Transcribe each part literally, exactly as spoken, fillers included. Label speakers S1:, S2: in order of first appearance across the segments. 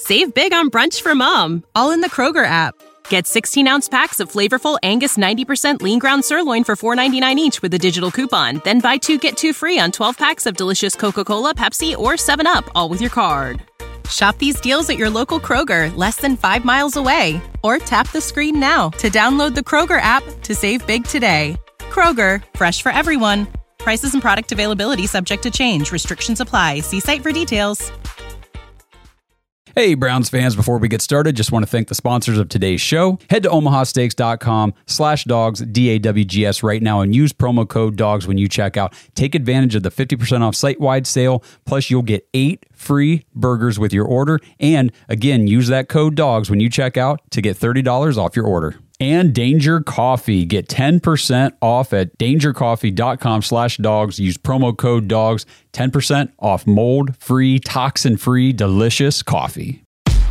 S1: Save big on brunch for mom, all in the Kroger app. Get sixteen-ounce packs of flavorful Angus ninety percent lean ground sirloin for four ninety-nine each with a digital coupon. Then buy two, get two free on twelve packs of delicious Coca-Cola, Pepsi, or seven up, all with your card. Shop these deals at your local Kroger, less than five miles away. Or tap the screen now to download the Kroger app to save big today. Kroger, fresh for everyone. Prices and product availability subject to change. Restrictions apply. See site for details.
S2: Hey, Browns fans, before we get started, just want to thank the sponsors of today's show. Head to omahasteaks.com slash dogs, D A W G S right now and use promo code DOGS when you check out. Take advantage of the fifty percent off site-wide sale, plus you'll get eight free burgers with your order. And again, use that code DOGS when you check out to get thirty dollars off your order. And Danger Coffee. Get ten percent off at dangercoffee.com slash dogs. Use promo code DOGS. ten percent off mold-free, toxin-free, delicious coffee.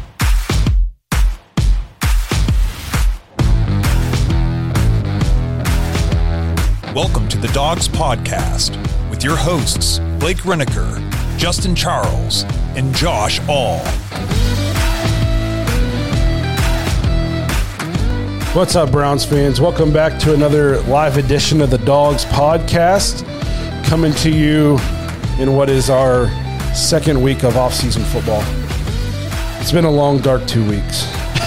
S3: Welcome to the Dogs Podcast with your hosts, Blake Reneker, Justin Charles, and Josh All.
S4: What's up, Browns fans? Welcome back to another live edition of the Dogs Podcast, coming to you in what is our second week of off-season football. It's been a long, dark two weeks.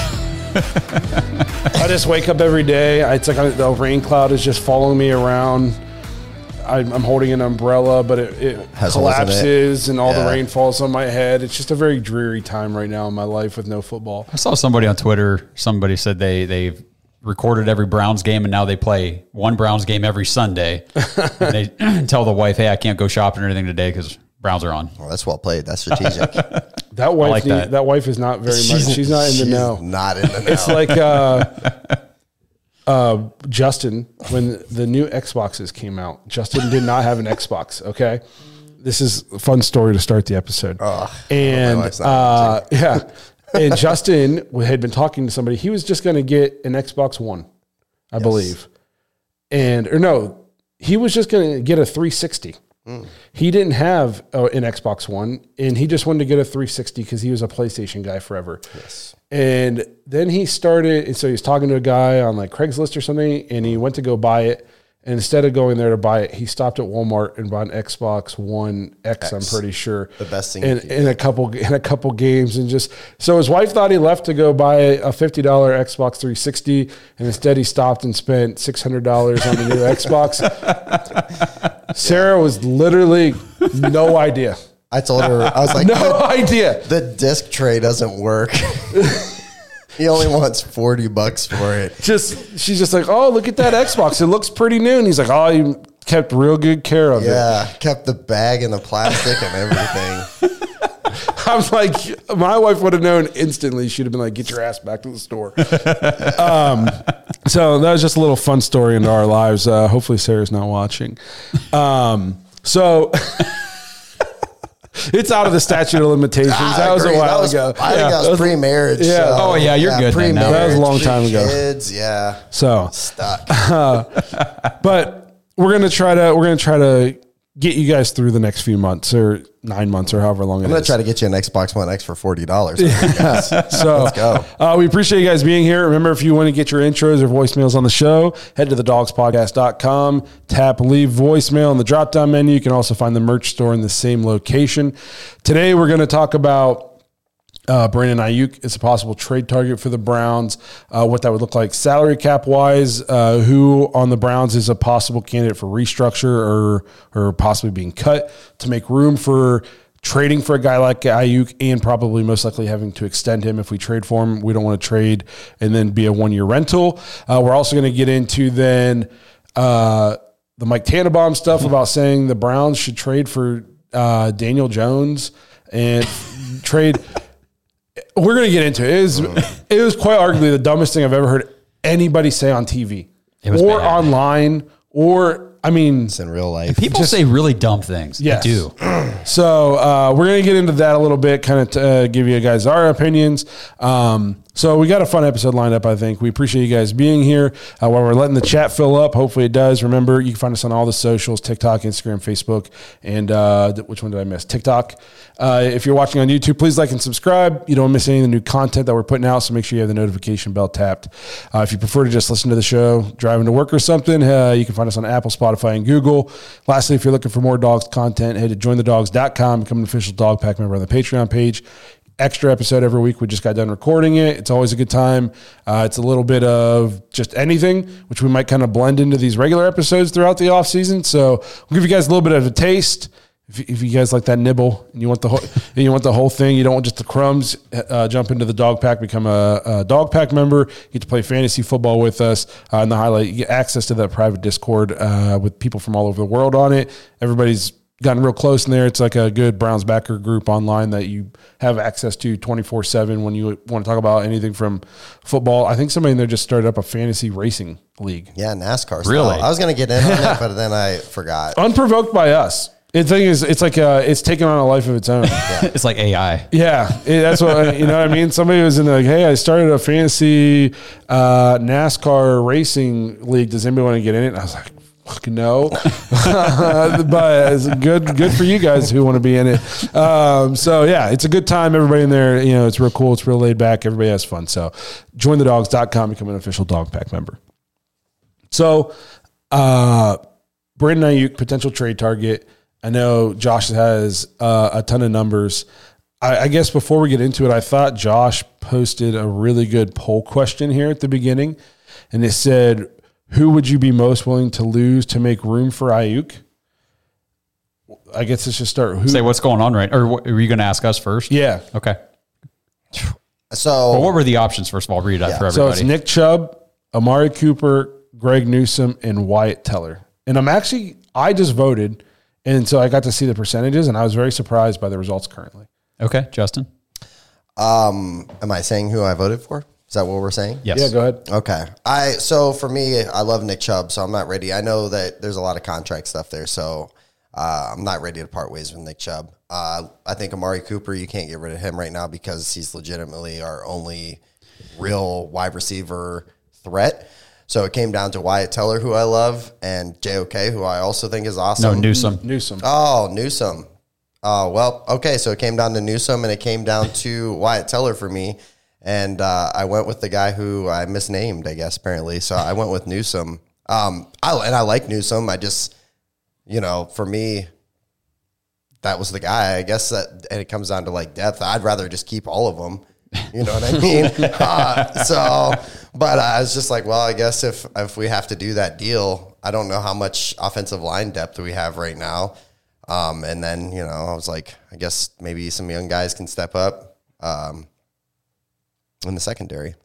S4: I just wake up every day. It's like the rain cloud is just following me around. I'm holding an umbrella, but it, it collapses it. and all yeah. the rain falls on my head. It's just a very dreary time right now in my life with no football.
S2: I saw somebody on Twitter, somebody said they, they've recorded every Browns game and now they play one Browns game every Sunday. And they tell the wife, hey, I can't go shopping or anything today because Browns are on.
S5: Well, that's well played. That's strategic.
S4: that wife
S2: like
S4: need,
S2: that.
S4: that wife is not very
S5: she's,
S4: much. She's not in
S5: she's
S4: the know.
S5: Not in the know.
S4: It's like uh, uh, Justin, when the new Xboxes came out, Justin did not have an Xbox, okay? This is a fun story to start the episode.
S5: Oh,
S4: and uh, yeah. And Justin had been talking to somebody. He was just going to get an Xbox One, I yes. believe. And, or no, he was just going to get a three sixty. Mm. He didn't have uh, an Xbox One, and he just wanted to get a three sixty because he was a PlayStation guy forever.
S5: Yes.
S4: And then he started, and so he was talking to a guy on like Craigslist or something, and he went to go buy it. And instead of going there to buy it, he stopped at Walmart and bought an Xbox One X, X. I'm pretty sure.
S5: The best thing.
S4: In, in a couple in a couple games, and just so his wife thought he left to go buy a fifty dollars Xbox three sixty, and instead he stopped and spent six hundred dollars on the new Xbox. Sarah was literally no idea.
S5: I told her, I was like,
S4: no idea.
S5: The disc tray doesn't work. He only wants forty bucks for it.
S4: Just she's just like, oh, look at that Xbox. It looks pretty new. And he's like, oh, you kept real good care of
S5: yeah,
S4: it.
S5: Yeah, kept the bag and the plastic and everything.
S4: I was like, my wife would have known instantly. She'd have been like, get your ass back to the store. um, so that was just a little fun story into our lives. Uh, hopefully Sarah's not watching. Um, so... It's out of the statute of limitations.
S5: Ah,
S4: that was a while
S5: that was,
S4: ago.
S5: I yeah. think that was pre-marriage.
S4: Yeah.
S5: So,
S2: oh, yeah, you're
S5: yeah,
S2: good then. Now.
S4: That was a long time ago.
S5: Kids, yeah.
S4: So
S5: stuck.
S4: Uh, but we're gonna try to we're gonna try to get you guys through the next few months or nine months or however long it is.
S5: I'm gonna try to get you an Xbox One X for forty dollars.
S4: Yeah. So
S5: let's go.
S4: Uh, we appreciate you guys being here. Remember, if you want to get your intros or voicemails on the show, head to the dogs podcast dot com, tap leave voicemail in the drop down menu. You can also find the merch store in the same location. Today we're going to talk about Uh, Brandon Aiyuk is a possible trade target for the Browns, uh, what that would look like salary cap wise, uh, who on the Browns is a possible candidate for restructure or or possibly being cut to make room for trading for a guy like Aiyuk and probably most likely having to extend him if we trade for him. We don't want to trade and then be a one-year rental. Uh, we're also going to get into then uh, the Mike Tannenbaum stuff about saying the Browns should trade for uh, Daniel Jones and trade – we're going to get into it. It was, it was quite arguably the dumbest thing I've ever heard anybody say on T V or
S2: bad.
S4: online or I mean,
S5: It's in real life.
S2: People
S4: Just-
S2: say really dumb things.
S4: Yes.
S2: They do.
S4: So uh, we're going to get into that a little bit, kind of uh, give you guys our opinions. Um, so we got a fun episode lined up, I think. We appreciate you guys being here. Uh, while we're letting the chat fill up, hopefully it does. Remember, you can find us on all the socials, TikTok, Instagram, Facebook, and uh, which one did I miss? TikTok. Uh, if you're watching on YouTube, please like and subscribe. You don't miss any of the new content that we're putting out, so make sure you have the notification bell tapped. Uh, if you prefer to just listen to the show driving to work or something, uh, you can find us on Apple, Spotify, and Google. Lastly, if you're looking for more dogs content, head to join the dogs dot com, become an official Dog Pack member on the Patreon page. Extra episode every week. We just got done recording it. It's always a good time. Uh, it's a little bit of just anything, which we might kind of blend into these regular episodes throughout the off season. So we'll give you guys a little bit of a taste. If, if you guys like that nibble and you want the whole, and you want the whole thing, you don't want just the crumbs, uh, jump into the Dog Pack, become a, a Dog Pack member. You get to play fantasy football with us. Uh, and the highlight, you get access to that private Discord uh, with people from all over the world on it. Everybody's gotten real close in there. It's like a good Browns backer group online that you have access to twenty-four seven when you want to talk about anything from football. I think somebody in there just started up a fantasy racing league.
S5: Yeah, NASCAR.
S2: Really?
S5: Style. I was going to get in on it, but then I forgot.
S4: Unprovoked by us. The thing is, it's like uh, it's taken on a life of its own.
S2: It's like A I.
S4: Yeah, it, that's what you know. What I mean, somebody was in the like, "Hey, I started a fantasy uh, NASCAR racing league. Does anybody want to get in it?" And I was like, "Fucking no," but it's good. Good for you guys who want to be in it. Um, so yeah, it's a good time. Everybody in there, you know, it's real cool. It's real laid back. Everybody has fun. So join the dogs dot com, become an official Dog Pack member. So, uh, Brandon Aiyuk, potential trade target. I know Josh has uh, a ton of numbers. I, I guess before we get into it, I thought Josh posted a really good poll question here at the beginning. And it said, who would you be most willing to lose to make room for Aiyuk? I guess let's just start. Who,
S2: Say what's going on, right? Or what, are you going to ask us first?
S4: yeah.
S2: Okay.
S5: So,
S2: Well, what were the options, first of all? Read it out
S5: Yeah.
S2: for
S4: So
S2: everybody.
S4: it's Nick Chubb, Amari Cooper, Greg Newsome, and Wyatt Teller. And I'm actually, I just voted. And so I got to see the percentages, and I was very surprised by the results currently.
S2: Okay, Justin?
S5: um, am I saying who I voted for? Is that what we're saying?
S2: Yes.
S4: Yeah, go ahead.
S5: Okay. I so for me, I love Nick Chubb, so I'm not ready. I know that there's a lot of contract stuff there, so uh, I'm not ready to part ways with Nick Chubb. Uh, I think Amari Cooper, you can't get rid of him right now because he's legitimately our only real wide receiver threat. So it came down to Wyatt Teller, who I love, and J O K, who I also think is awesome.
S2: No, Newsome.
S4: Newsome.
S5: Oh, Newsome. Oh, well, okay. So it came down to Newsome, and it came down to Wyatt Teller for me. And uh, I went with the guy who I misnamed, I guess, apparently. So I went with Newsome. Um, I, and I like Newsome. I just, you know, for me, that was the guy. I guess that, and it comes down to like depth. I'd rather just keep all of them. You know what I mean? uh, so, but I was just like, well, I guess if if we have to do that deal, I don't know how much offensive line depth we have right now. Um, and then, you know, I was like, I guess maybe some young guys can step up um, in the secondary.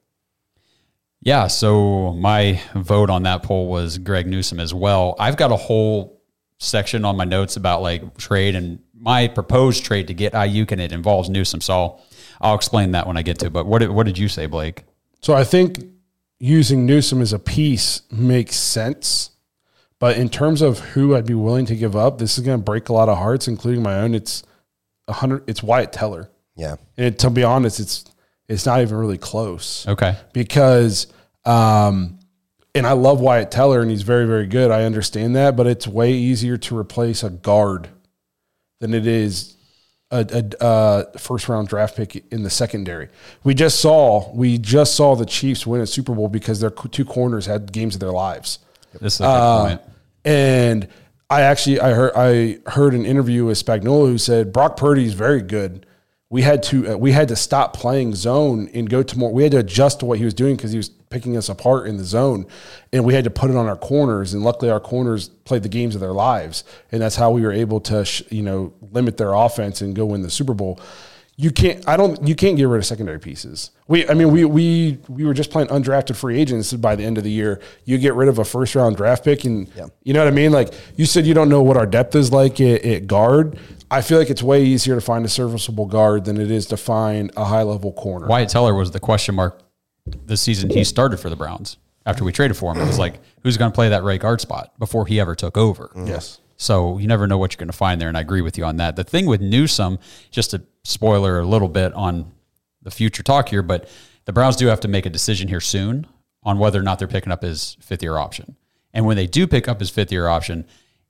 S2: Yeah, so my vote on that poll was Greg Newsome as well. I've got a whole section on my notes about like trade and my proposed trade to get Aiyuk, and it involves Newsome. So I'll, I'll explain that when I get to it. But what did, what did you say, Blake?
S4: So I think using Newsome as a piece makes sense. But in terms of who I'd be willing to give up, this is going to break a lot of hearts, including my own. It's a hundred. It's Wyatt Teller.
S5: Yeah.
S4: And to be honest, it's it's not even really close.
S2: Okay.
S4: Because, um, and I love Wyatt Teller, and he's very, very good. I understand that, but it's way easier to replace a guard than it is a, a, a first round draft pick in the secondary. We just saw we just saw the Chiefs win a Super Bowl because their two corners had games of their lives.
S2: This is a good
S4: Uh,
S2: point.
S4: And I actually I heard I heard an interview with Spagnuolo who said Brock Purdy is very good. We had to uh, we had to stop playing zone and go to more. We had to adjust to what he was doing because he was picking us apart in the zone, and we had to put it on our corners. And luckily, our corners played the games of their lives, and that's how we were able to sh- you know limit their offense and go win the Super Bowl. You can't. I don't. You can't get rid of secondary pieces. We. I mean, we we we were just playing undrafted free agents by the end of the year. You get rid of a first round draft pick, and
S5: Yeah.
S4: you know what I mean. Like you said, you don't know what our depth is like at, at guard. I feel like it's way easier to find a serviceable guard than it is to find a high level corner.
S2: Wyatt Teller was the question mark this season he started for the Browns after we traded for him. It was like, who's going to play that right guard spot before he ever took over?
S4: Yes.
S2: So you never know what you're going to find there, and I agree with you on that. The thing with Newsome, just a spoiler a little bit on the future talk here, but the Browns do have to make a decision here soon on whether or not they're picking up his fifth-year option. And when they do pick up his fifth-year option,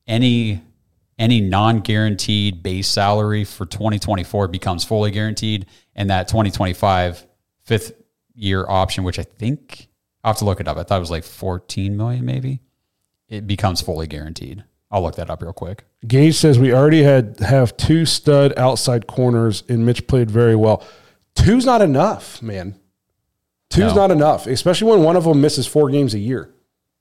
S2: any any non-guaranteed base salary for twenty twenty-four becomes fully guaranteed, and that twenty twenty-five fifth-year option, which I think, I'll have to look it up. I thought it was like fourteen million dollars maybe. It becomes fully guaranteed. I'll look that up real quick.
S4: Gage says we already had have two stud outside corners, and Mitch played very well. Two's not enough, man. Two's
S2: No.
S4: not enough, especially when one of them misses four games a year.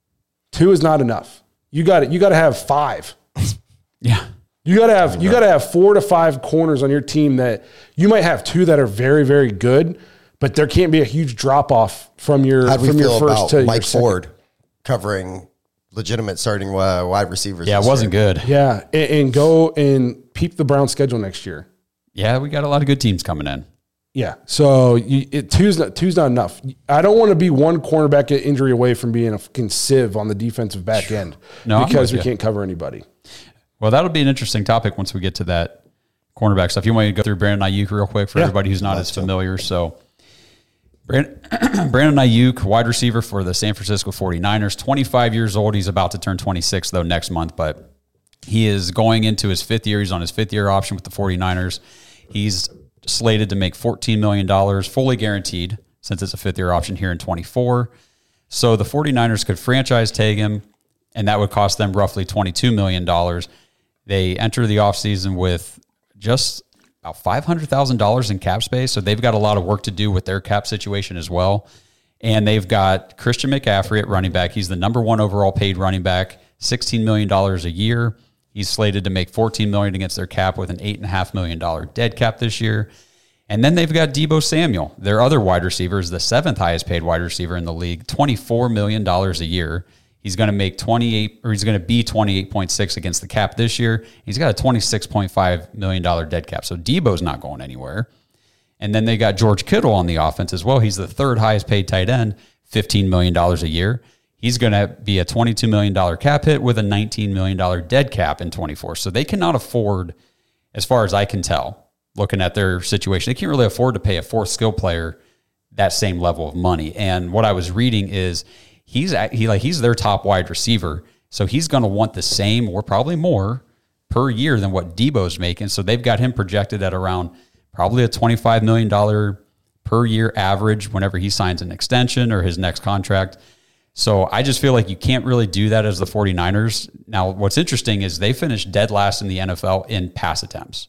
S4: Two is not enough. You got it. You got to have five.
S2: Yeah.
S4: You got to have you got to have four to five corners on your team that you might have two that are very very good, but there can't be a huge drop off from your
S5: How'd we
S4: from
S5: feel
S4: your first
S5: about
S4: to your
S5: Mike
S4: second.
S5: Ford covering legitimate starting uh, wide receivers?
S2: Yeah, it
S5: this
S2: wasn't
S5: year?
S2: good.
S4: Yeah, and, and go and peep the Browns schedule next year.
S2: Yeah, we got a lot of good teams coming in.
S4: Yeah, so you, it, two's not two's not enough. I don't want to be one cornerback injury away from being a fucking sieve on the defensive back end
S2: No, I'm
S4: because
S2: with
S4: we
S2: you.
S4: can't cover anybody.
S2: Well, that'll be an interesting topic once we get to that cornerback stuff. You want to go through Brandon Ayuk real quick for
S4: Yeah.
S2: everybody who's not as familiar. So Brandon, Brandon Ayuk, wide receiver for the San Francisco forty-niners, twenty-five years old. He's about to turn twenty-six, though, next month, but he is going into his fifth year. He's on his fifth year option with the forty-niners. He's slated to make fourteen million dollars, fully guaranteed, since it's a fifth year option here in twenty-four. So the forty-niners could franchise tag him, and that would cost them roughly twenty-two million dollars. They enter the offseason with just about five hundred thousand dollars in cap space, so they've got a lot of work to do with their cap situation as well. And they've got Christian McCaffrey at running back. He's the number one overall paid running back, sixteen million dollars a year. He's slated to make fourteen million dollars against their cap with an eight point five million dollars dead cap this year. And then they've got Deebo Samuel, their other wide receiver, is the seventh highest paid wide receiver in the league, twenty-four million dollars a year. He's going to make twenty-eight, or he's going to be twenty-eight point six against the cap this year. He's got a twenty-six point five million dollars dead cap. So Deebo's not going anywhere. And then they got George Kittle on the offense as well. He's the third highest paid tight end, fifteen million dollars a year. He's going to be a twenty-two million dollars cap hit with a nineteen million dollars dead cap in twenty-four. So they cannot afford, as far as I can tell, looking at their situation, they can't really afford to pay a fourth skill player that same level of money. And what I was reading is he's at, he like he's their top wide receiver, so he's going to want the same or probably more per year than what Deebo's making. So they've got him projected at around probably a twenty-five million dollars per year average whenever he signs an extension or his next contract. So I just feel like you can't really do that as the forty-niners. Now, what's interesting is they finished dead last in the N F L in pass attempts.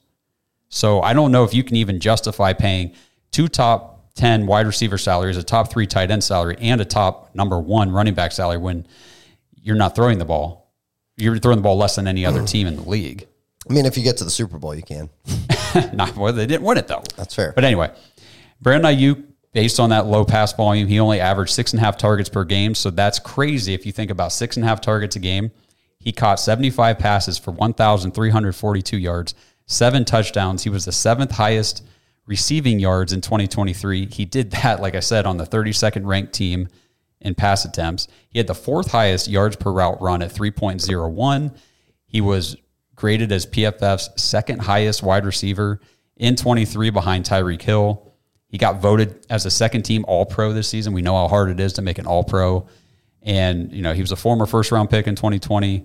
S2: So I don't know if you can even justify paying two top ten wide receiver salaries, a top three tight end salary, and a top number one running back salary when you're not throwing the ball. You're throwing the ball less than any other team in the league.
S5: I mean, if you get to the Super Bowl, you can.
S2: Not well, they didn't win it though.
S5: That's fair.
S2: But anyway, Brandon Ayuk, based on that low pass volume, he only averaged six and a half targets per game. So that's crazy if you think about six and a half targets a game. He caught seventy-five passes for one thousand three hundred forty-two yards, seven touchdowns. He was the seventh highest receiving yards in twenty twenty-three. He did that, like I said, on the thirty-second ranked team in pass attempts. He had the fourth highest yards per route run at three point oh one. He was graded as P F F's second highest wide receiver in twenty-three behind Tyreek Hill. He got voted as a second team All-Pro this season. We know how hard it is to make an All-Pro. And, you know, he was a former first-round pick in twenty twenty.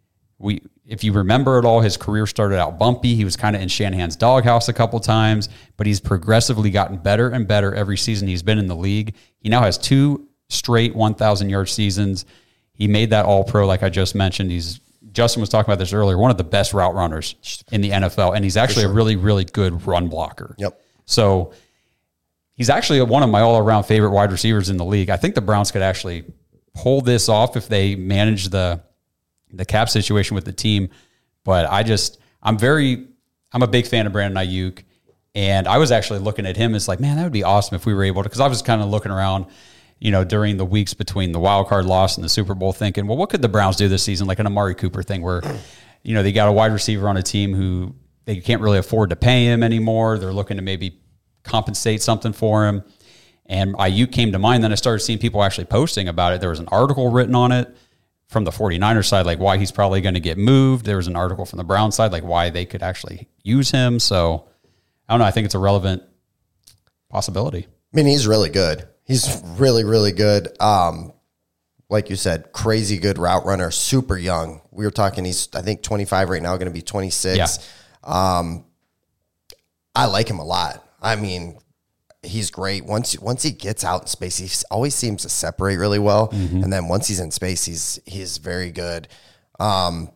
S2: We, if you remember at all, his career started out bumpy. He was kind of in Shanahan's doghouse a couple times, but he's progressively gotten better and better every season he's been in the league. He now has two straight one thousand-yard seasons. He made that All-Pro, like I just mentioned. He's Justin was talking about this earlier, one of the best route runners in the N F L, and he's actually sure. a really, really good run blocker.
S5: Yep.
S2: So he's actually one of my all-around favorite wide receivers in the league. I think the Browns could actually pull this off if they manage the the cap situation with the team. But I just, I'm very, I'm a big fan of Brandon Ayuk, and I was actually looking at him as like, man, that would be awesome if we were able to, because I was kind of looking around, you know, during the weeks between the wild card loss and the Super Bowl thinking, well, what could the Browns do this season? Like an Amari Cooper thing where, you know, they got a wide receiver on a team who they can't really afford to pay him anymore. They're looking to maybe compensate something for him. And Ayuk came to mind. Then I started seeing people actually posting about it. There was an article written on it from the 49ers side, like why he's probably going to get moved. There was an article from the Browns side, like why they could actually use him. So I don't know. I think it's a relevant possibility.
S5: I mean, he's really good. He's really, really good. Um, like you said, crazy good route runner, super young. We were talking, he's, I think, twenty-five right now, going to be twenty-six.
S2: Yeah.
S5: Um, I like him a lot. I mean, he's great. Once once he gets out in space, he always seems to separate really well. Mm-hmm. And then once he's in space, he's he's very good. Um,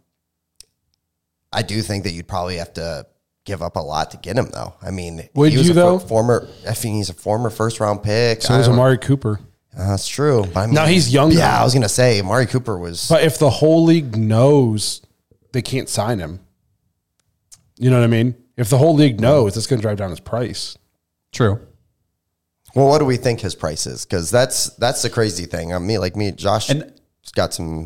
S5: I do think that you'd probably have to give up a lot to get him, though. I mean,
S4: would
S5: he was
S4: you
S5: a
S4: though?
S5: Former, I think he's a former first round pick.
S4: So is Amari Cooper.
S5: Uh, that's true. But I mean,
S4: now he's younger.
S5: Yeah, I was gonna say Amari Cooper was.
S4: But if the whole league knows they can't sign him, you know what I mean? If the whole league knows, it's going to drive down his price.
S2: True.
S5: Well, what do we think his price is? Because that's that's the crazy thing. I mean, like me, Josh,
S2: and
S5: got some.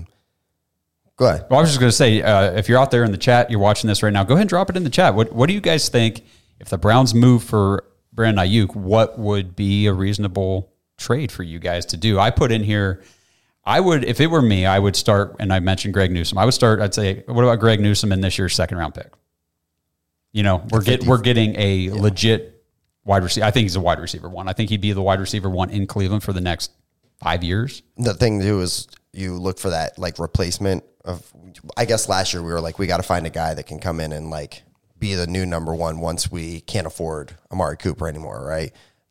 S5: Go ahead.
S2: Well, I was just going to say, uh, if you're out there in the chat, you're watching this right now, go ahead and drop it in the chat. What What do you guys think if the Browns move for Brandon Ayuk? What would be a reasonable trade for you guys to do? I put in here, I would, if it were me, I would start, and I mentioned Greg Newsome. I would start, I'd say, what about Greg Newsome in this year's second round pick? You know, we're get we're getting a yeah. legit wide receiver. I think he's a wide receiver one. I think he'd be the wide receiver one in Cleveland for the next five years.
S5: The thing too is you look for that like replacement of. I guess last year we were like, we got to find a guy that can come in and like be the new number one once we can't afford Amari Cooper anymore, right?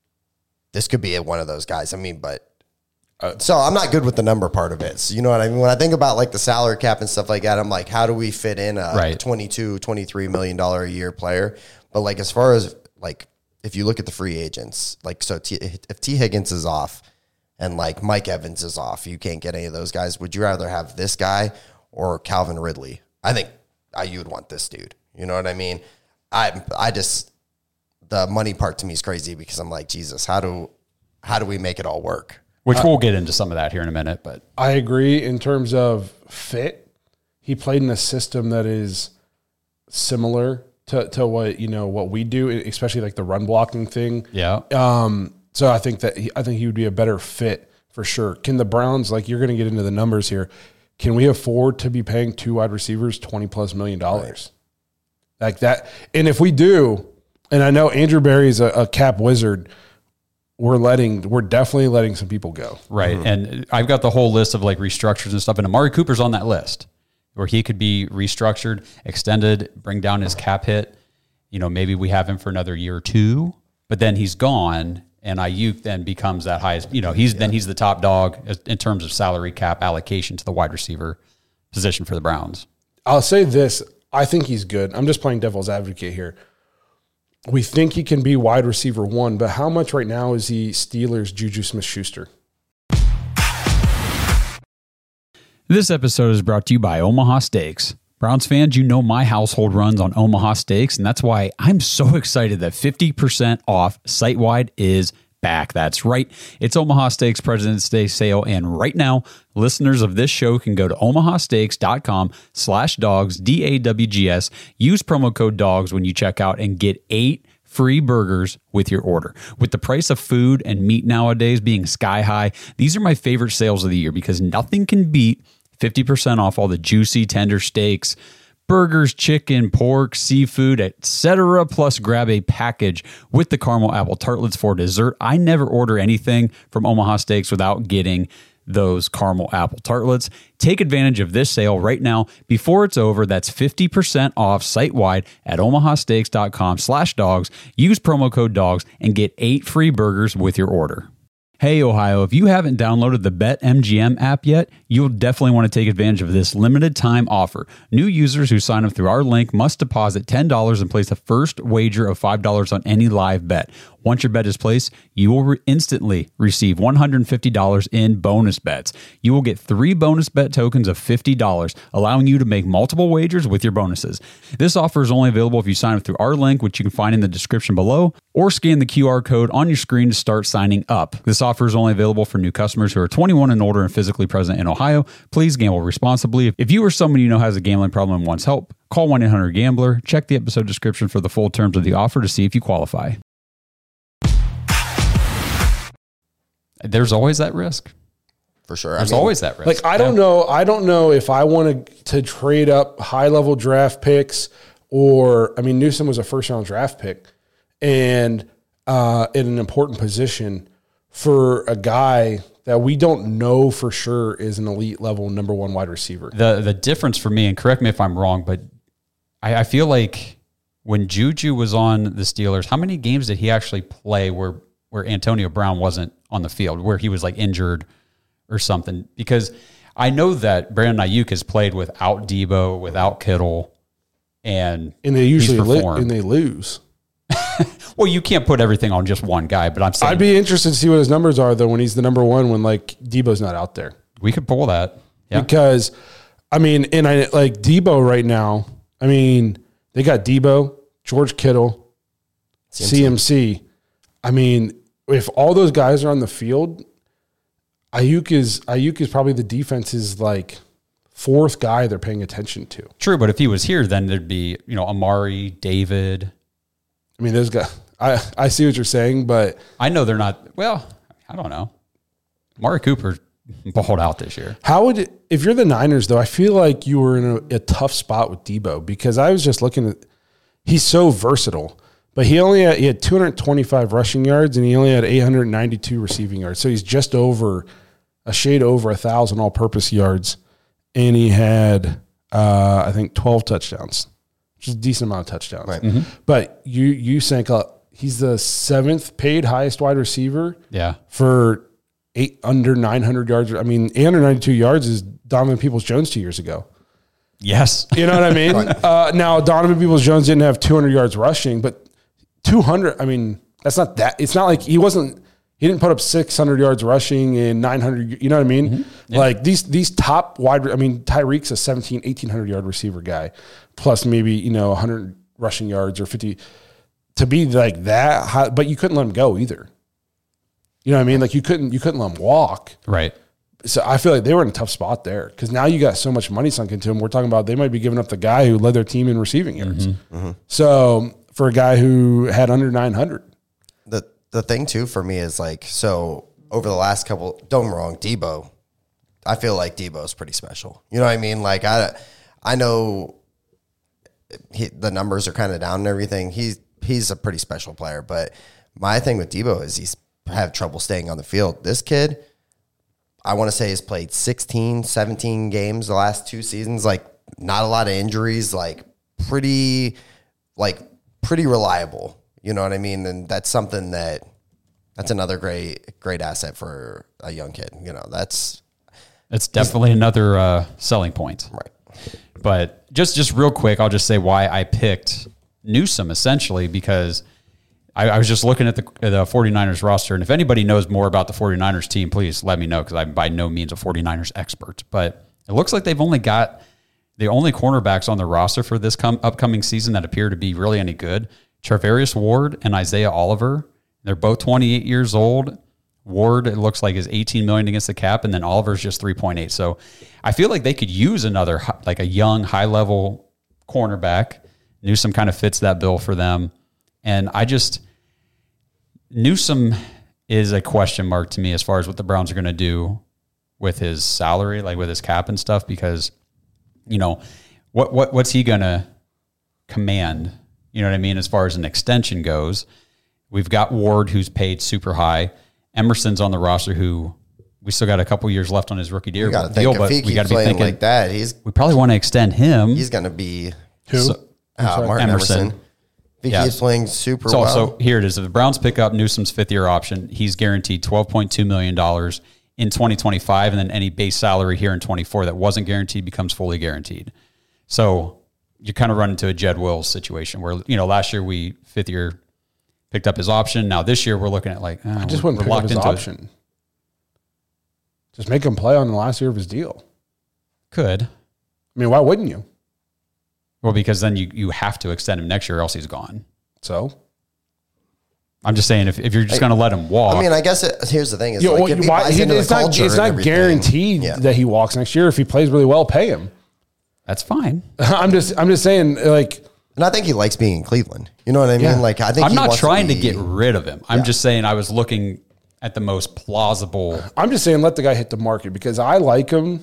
S5: This could be one of those guys. I mean, but uh, so I'm not good with the number part of it. So you know what I mean? When I think about like the salary cap and stuff like that, I'm like, how do we fit in a
S2: right.
S5: twenty-two, twenty-three million dollars a year player? But like, as far as like, if you look at the free agents, like, so T, if T Higgins is off and like Mike Evans is off, you can't get any of those guys. Would you rather have this guy or Calvin Ridley? I think I, you would want this dude. You know what I mean? I, I just, the money part to me is crazy because I'm like, Jesus, how do, how do we make it all work?
S2: Which we'll get into some of that here in a minute, but
S4: I agree in terms of fit. He played in a system that is similar to, to what, you know, what we do, especially like the run blocking thing.
S2: Yeah.
S4: Um, so I think that he, I think he would be a better fit for sure. Can the Browns, like you're going to get into the numbers here, can we afford to be paying two wide receivers twenty plus million dollars? Right. Like that. And if we do, and I know Andrew Berry's a, a cap wizard, we're letting, we're definitely letting some people go.
S2: Right. Mm-hmm. And I've got the whole list of like restructures and stuff. And Amari Cooper's on that list where he could be restructured, extended, bring down his cap hit. You know, maybe we have him for another year or two, but then he's gone. And Ayuk then becomes that highest, you know, he's yeah. then he's the top dog in terms of salary cap allocation to the wide receiver position for the Browns.
S4: I'll say this. I think he's good. I'm just playing devil's advocate here. We think he can be wide receiver one, but how much right now is he Steelers Juju Smith-Schuster?
S2: This episode is brought to you by Omaha Steaks. Browns fans, you know my household runs on Omaha Steaks, and that's why I'm so excited that fifty percent off site-wide is back. That's right. It's Omaha Steaks President's Day sale, and right now, listeners of this show can go to omahasteaks.com slash dogs, D A W G S, use promo code DOGS when you check out, and get eight free burgers with your order. With the price of food and meat nowadays being sky high, these are my favorite sales of the year because nothing can beat fifty percent off all the juicy, tender steaks, burgers, chicken, pork, seafood, et cetera. Plus, grab a package with the caramel apple tartlets for dessert. I never order anything from Omaha Steaks without getting those caramel apple tartlets. Take advantage of this sale right now before it's over. That's fifty percent off site-wide at omahasteaks.com slash dogs. Use promo code DOGS and get eight free burgers with your order. Hey, Ohio, if you haven't downloaded the BetMGM app yet, you'll definitely want to take advantage of this limited time offer. New users who sign up through our link must deposit ten dollars and place a first wager of five dollars on any live bet. Once your bet is placed, you will re- instantly receive one hundred fifty dollars in bonus bets. You will get three bonus bet tokens of fifty dollars, allowing you to make multiple wagers with your bonuses. This offer is only available if you sign up through our link, which you can find in the description below, or scan the Q R code on your screen to start signing up. This offer is only available for new customers who are twenty-one and older and physically present in Ohio. Please gamble responsibly. If you or someone you know has a gambling problem and wants help, call one eight hundred gambler. Check the episode description for the full terms of the offer to see if you qualify. There's always that risk.
S5: For sure.
S2: There's
S5: I mean,
S2: always that risk.
S4: Like, I don't
S2: Yeah.
S4: know. I don't know if I want to to trade up high level draft picks or, I mean, Newsome was a first round draft pick and uh, in an important position for a guy that we don't know for sure is an elite level number one wide receiver.
S2: The the difference for me, and correct me if I'm wrong, but I, I feel like when Juju was on the Steelers, how many games did he actually play where where Antonio Brown wasn't on the field, where he was like injured or something? Because I know that Brandon Ayuk has played without Debo, without Kittle, and
S4: And they usually
S2: he's
S4: lo-
S2: performed.
S4: and they lose.
S2: Well, you can't put everything on just one guy, but I'm saying
S4: I'd be interested to see what his numbers are though when he's the number one when like Debo's not out there.
S2: we could pull that. Yeah.
S4: Because I mean, and I like Debo right now. I mean, they got Debo, George Kittle, C M C. I mean, if all those guys are on the field, Ayuk is Ayuk is probably the defense's like fourth guy they're paying attention to.
S2: True, but if he was here, then there'd be, you know, Amari, David.
S4: I mean, those guys. I I see what you're saying, but
S2: I know they're not. Well, I don't know. Amari Cooper balled out this year.
S4: how would it, if you're the Niners though? I feel like you were in a, a tough spot with Debo because I was just looking at. He's so versatile, but he only had, he had two hundred twenty-five rushing yards and he only had eight hundred ninety-two receiving yards. So he's just over a shade over a thousand all-purpose yards, and he had uh, I think twelve touchdowns, which is a decent amount of touchdowns.
S5: Right.
S2: Mm-hmm.
S4: But you you sank up. He's the seventh paid highest wide receiver
S2: Yeah.
S4: for eight under nine hundred yards. I mean, eight hundred ninety-two yards is Donovan Peoples-Jones two years ago.
S2: Yes.
S4: You know what I mean? uh, now, Donovan Peoples-Jones didn't have two hundred yards rushing, but two hundred, I mean, that's not that. It's not like he wasn't, he didn't put up six hundred yards rushing and nine hundred, you know what I mean?
S2: Mm-hmm. Yeah.
S4: Like these these top wide, I mean, Tyreek's a seventeen, eighteen hundred yard receiver guy, plus maybe, you know, one hundred rushing yards or fifty. To be like that high, but you couldn't let him go either. You know what I mean? Like you couldn't you couldn't let him walk.
S2: Right.
S4: So I feel like they were in a tough spot there because now you got so much money sunk into him. We're talking about they might be giving up the guy who led their team in receiving yards.
S5: Mm-hmm.
S4: So for a guy who had under nine hundred,
S5: The the thing too for me is like, so over the last couple, don't get me wrong, Debo, I feel like Debo is pretty special. You know what I mean? Like I, I know he, the numbers are kind of down and everything. He's he's a pretty special player, but my thing with Debo is he's had trouble staying on the field. This kid, I want to say, has played sixteen, seventeen games the last two seasons. Like not a lot of injuries. Like pretty, like pretty reliable. You know what I mean? And that's something that that's another great great asset for a young kid. You know, that's
S2: It's definitely another uh, selling point.
S5: right.
S2: But just just real quick, I'll just say why I picked Newsome essentially because I, I was just looking at the, the 49ers roster. And if anybody knows more about the 49ers team, please let me know because I'm by no means a 49ers expert. But it looks like they've only got the only cornerbacks on the roster for this com- upcoming season that appear to be really any good. Charvarius Ward and Isaiah Oliver. They're both twenty-eight years old. Ward, it looks like, is eighteen million dollars against the cap, and then Oliver's just three point eight. So I feel like they could use another, like a young, high-level cornerback. Newsome kind of fits that bill for them. And I just, Newsome is a question mark to me as far as what the Browns are going to do with his salary, like with his cap and stuff, because, you know, what what what's he going to command? You know what I mean? As far as an extension goes, we've got Ward, who's paid super high. Emerson's on the roster, who we still got a couple years left on his rookie deal.
S5: You got to
S2: deal,
S5: think if
S2: but
S5: he
S2: we
S5: keeps
S2: got to be
S5: playing
S2: thinking
S5: like that, he's
S2: we probably want to extend him.
S5: he's going to be
S4: who?
S2: So-
S5: uh, Martin
S2: Emerson.
S5: Emerson. If he
S2: Yeah.
S5: keeps playing super
S2: So,
S5: well.
S2: so here it is. If the Browns pick up Newsome's fifth year option, he's guaranteed twelve point two million dollars in twenty twenty-five, and then any base salary here in twenty-four that wasn't guaranteed becomes fully guaranteed. So you kind of run into a Jed Wills situation where, you know, last year we fifth year picked up his option. Now this year we're looking at like, oh,
S4: I just
S2: we're,
S4: wouldn't
S2: we're
S4: pick up
S2: locked
S4: his
S2: into it.
S4: option. Just make him play on the last year of his deal.
S2: Could.
S4: I mean, why wouldn't you?
S2: Well, because then you, you have to extend him next year or else he's gone.
S4: So
S2: I'm just saying if, if you're just going to let him walk.
S5: I mean, I guess it, here's the thing: is
S4: Yeah,
S5: like
S4: well,
S5: if he
S4: why-
S5: buys
S4: he-
S5: into
S4: it's
S5: the
S4: not,
S5: culture
S4: it's
S5: and
S4: not
S5: everything,
S4: guaranteed
S5: yeah.
S4: that he walks next year. If he plays really well, pay him.
S2: that's fine.
S4: I'm just, I'm just saying, like,
S5: And I think he likes being in Cleveland. You know what I mean?
S4: Yeah.
S5: Like I think
S2: I'm
S5: he
S2: not
S5: wants
S2: trying to,
S5: be-
S2: get rid of him. I'm
S5: Yeah.
S2: just saying I was looking at the most plausible.
S4: I'm just saying, let the guy hit the market because I like him.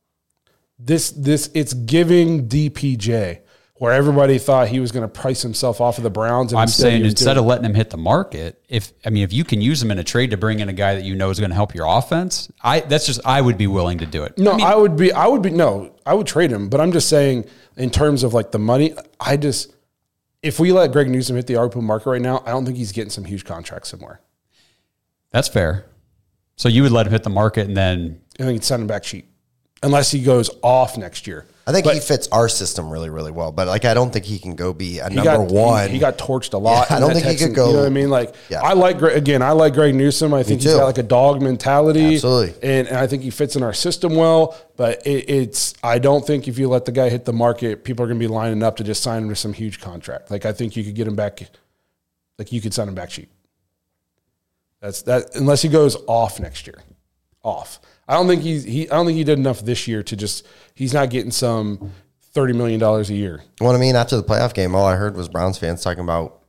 S4: This, this, it's giving D P J where everybody thought he was going to price himself off of the Browns. And
S2: I'm
S4: instead
S2: saying
S4: he was
S2: instead
S4: doing-
S2: of letting him hit the market, if I mean if you can use him in a trade to bring in a guy that you know is going to help your offense, I that's just I would be willing to do it.
S4: No,
S2: I, mean,
S4: I would be, I would be, no, I would trade him. But I'm just saying, in terms of like the money, I just, if we let Greg Newsome hit the A R P U market right now, I don't think he's getting some huge contract somewhere.
S2: that's fair. So you would let him hit the market and then
S4: I think he'd send him back cheap, unless he goes off next year.
S5: I think
S4: But
S5: he fits our system really, really well. But like, I don't think he can go be a
S4: he
S5: number
S4: got,
S5: one.
S4: He, he got torched a lot.
S5: Yeah, I
S4: in
S5: don't
S4: that
S5: think he
S4: Texan-
S5: could go-
S4: You know what I mean? Like,
S5: Yeah.
S4: I like Greg, again, I like Greg Newsome. I think he's
S5: too.
S4: got like a dog mentality.
S5: Absolutely.
S4: And, and I think he fits in our system well. But it, it's, I don't think if you let the guy hit the market, people are going to be lining up to just sign him to some huge contract. Like, I think you could get him back, like, you could sign him back cheap. That's that, unless he goes off next year. Off. I don't think he's, he, I don't think he did enough this year to just, he's not getting some thirty million dollars a year.
S5: What I mean, after the playoff game, all I heard was Browns fans talking about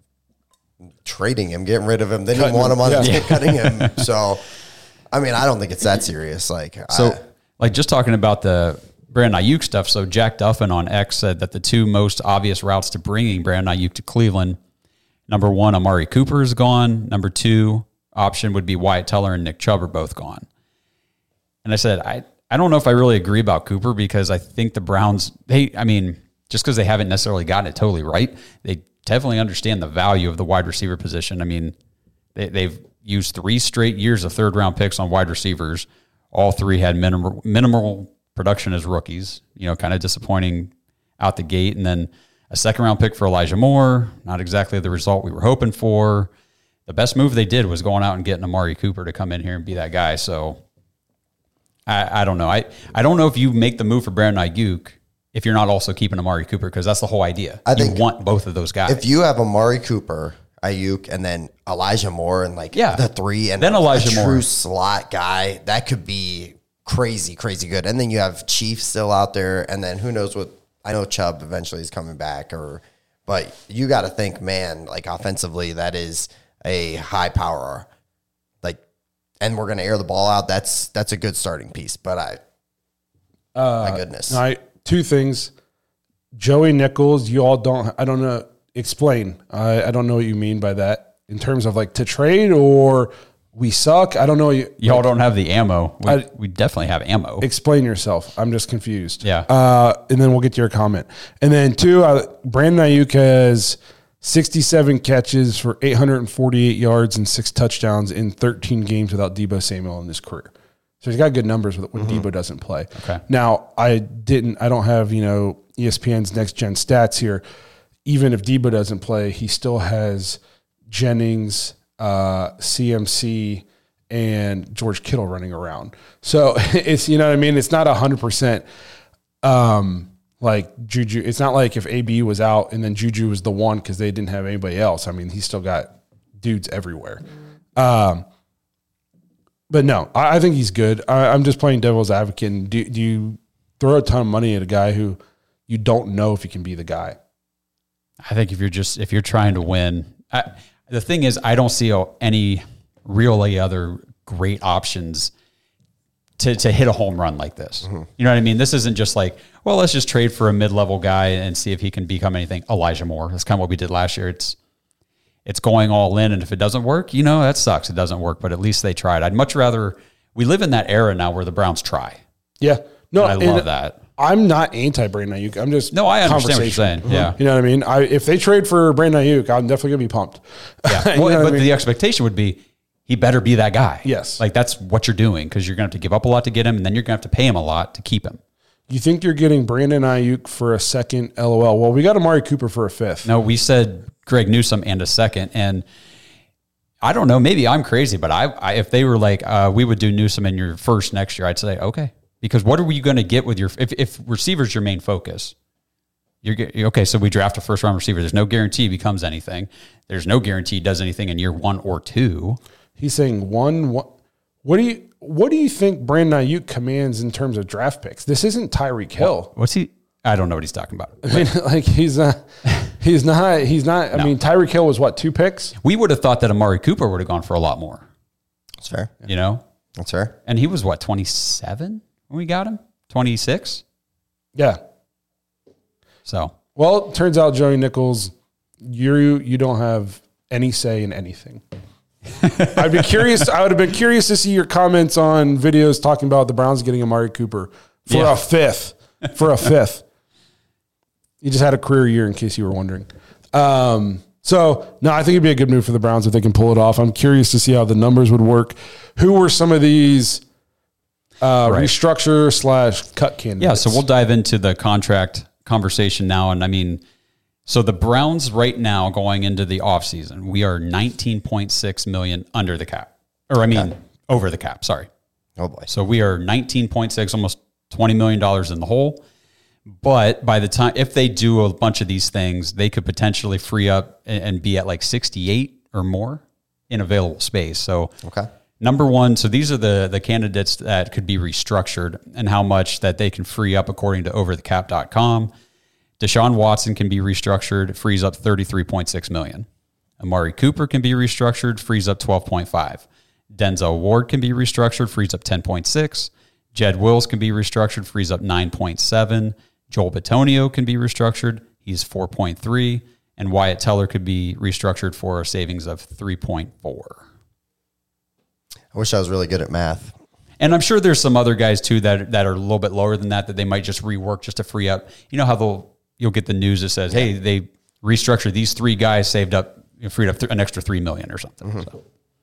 S5: trading him, getting rid of him. They didn't
S4: Cutting
S5: want him on
S4: him,
S5: the
S4: yeah.
S5: team, cutting him. So, I mean, I don't think it's that serious. Like,
S2: so
S5: I,
S2: like just talking about the Brandon Ayuk stuff. So Jack Duffin on X said that the two most obvious routes to bringing Brandon Ayuk to Cleveland, number one, Amari Cooper is gone. Number two option would be Wyatt Teller and Nick Chubb are both gone. And I said, I, I don't know if I really agree about Cooper because I think the Browns, they, I mean, just because they haven't necessarily gotten it totally right, they definitely understand the value of the wide receiver position. I mean, they, they've used three straight years of third round picks on wide receivers. All three had minimal, minimal production as rookies, you know, kind of disappointing out the gate. And then a second round pick for Elijah Moore, not exactly the result we were hoping for. The best move they did was going out and getting Amari Cooper to come in here and be that guy. So I, I don't know. I, I don't know if you make the move for Brandon Ayuk if you're not also keeping Amari Cooper, because that's the whole idea.
S5: I
S2: you
S5: think
S2: want both of those guys.
S5: if you have Amari Cooper, Ayuk, and then Elijah Moore, and like
S2: Yeah.
S5: the three, and
S2: Then Elijah
S5: a
S2: Moore.
S5: true slot guy, that could be crazy, crazy good. And then you have Chief still out there, and then who knows what? I know Chubb eventually is coming back, or but you got to think, man, like offensively, that is a high power, like, and we're gonna air the ball out. That's that's a good starting piece. But I, my goodness,
S4: All right, two things. Joey Nichols, you all don't, I don't know, explain. I, I don't know what you mean by that in terms of like to trade or we suck. I don't know. You,
S2: Y'all
S4: like,
S2: don't have the ammo. We,
S4: I-
S2: we definitely have ammo.
S4: explain yourself. I'm just confused.
S2: Yeah.
S4: Uh, and then we'll get to your comment. And then two, uh, Brandon Ayuk has sixty-seven catches for eight hundred forty-eight yards and six touchdowns in thirteen games without Deebo Samuel in his career. So he's got good numbers when mm-hmm. Deebo doesn't play.
S2: Okay.
S4: Now, I didn't, I don't have, you know, E S P N's next gen stats here. Even if Deebo doesn't play, he still has Jennings, uh, C M C, and George Kittle running around. So it's, you know what I mean? It's not a hundred percent, um, like Juju. It's not like if A B was out and then Juju was the one because they didn't have anybody else. I mean, he's still got dudes everywhere. Um, but no, I, I think he's good. I, I'm just playing devil's advocate. And do, do you throw a ton of money at a guy who you don't know if he can be the guy?
S2: I think if you're just if you're trying to win, I, the thing is, I don't see any really other great options to to hit a home run like this.
S5: Mm-hmm.
S2: You know what I mean? This isn't just like, well, let's just trade for a mid level guy and see if he can become anything. Elijah Moore. That's kind of what we did last year. It's it's going all in, and if it doesn't work, you know, that sucks. It doesn't work, but at least they tried. I'd much rather we live in that era now where the Browns try.
S4: Yeah, no,
S2: And I
S4: and
S2: love that.
S4: I'm not anti Brandon Ayuk. I'm just
S2: No, I understand what you're
S4: conversation.
S2: saying. Yeah.
S4: You know what I mean? I, if they trade for Brandon Ayuk, I'm definitely gonna be pumped.
S2: Yeah.
S4: You
S2: Well,
S4: know what
S2: but
S4: I mean?
S2: the expectation would be he better be that guy.
S4: Yes.
S2: Like that's what you're doing because you're going to have to give up a lot to get him, and then you're going to have to pay him a lot to keep him.
S4: You think you're getting Brandon Ayuk for a second? LOL. Well, we got Amari Cooper for a fifth.
S2: No, we said Greg Newsome and a second, and I don't know. Maybe I'm crazy, but I, I if they were like, uh, we would do Newsome in your first next year, I'd say okay, because what are you going to get with your if if receiver's your main focus? You're get- okay. So we draft a first round receiver. There's no guarantee he becomes anything. There's no guarantee he does anything in year one or two.
S4: He's saying one, one. What do you What do you think Brandon Ayuk commands in terms of draft picks? This isn't Tyreek Hill.
S2: What's he? I don't know what he's talking about.
S4: I mean, like he's not. He's not. He's not. I
S2: No.
S4: mean, Tyreek Hill was what, two picks?
S2: We would have thought that Amari Cooper would have gone for a lot more.
S5: fair.
S2: You know?
S5: That's fair.
S2: And he was what, twenty-seven when we got him? twenty-six?
S4: Yeah.
S2: So.
S4: Well, it turns out, Joey Nichols, you you don't have any say in anything. I'd be curious. I would have been curious to see your comments on videos talking about the Browns getting Amari Cooper for
S2: Yeah.
S4: a fifth. For a fifth. He just had a career year, in case you were wondering. Um, so, no, I think it'd be a good move for the Browns if they can pull it off. I'm curious to see how the numbers would work. Who were some of these uh,
S2: Right.
S4: restructure slash cut candidates?
S2: Yeah, so we'll dive into the contract conversation now. And I mean, so the Browns right now going into the offseason, we are nineteen point six million dollars under the cap. Or I mean, okay. over the cap, sorry.
S5: Oh boy.
S2: So we are nineteen point six, almost twenty million dollars in the hole. But by the time, if they do a bunch of these things, they could potentially free up and, and be at like sixty-eight or more in available space. So
S5: okay.
S2: Number one, so these are the the candidates that could be restructured and how much that they can free up according to over the cap dot com. Deshaun Watson can be restructured, frees up thirty-three point six million dollars. Amari Cooper can be restructured, frees up twelve point five. Denzel Ward can be restructured, frees up ten point six. Jed Wills can be restructured, frees up nine point seven. Joel Bitonio can be restructured, he's four point three. And Wyatt Teller could be restructured for a savings of three point four.
S5: I wish I was really good at math.
S2: And I'm sure there's some other guys too that that are a little bit lower than that that they might just rework just to free up. You know how they'll you'll get the news that says, "Hey, they restructured these three guys, saved up, freed up th- an extra three million or something." Mm-hmm. So.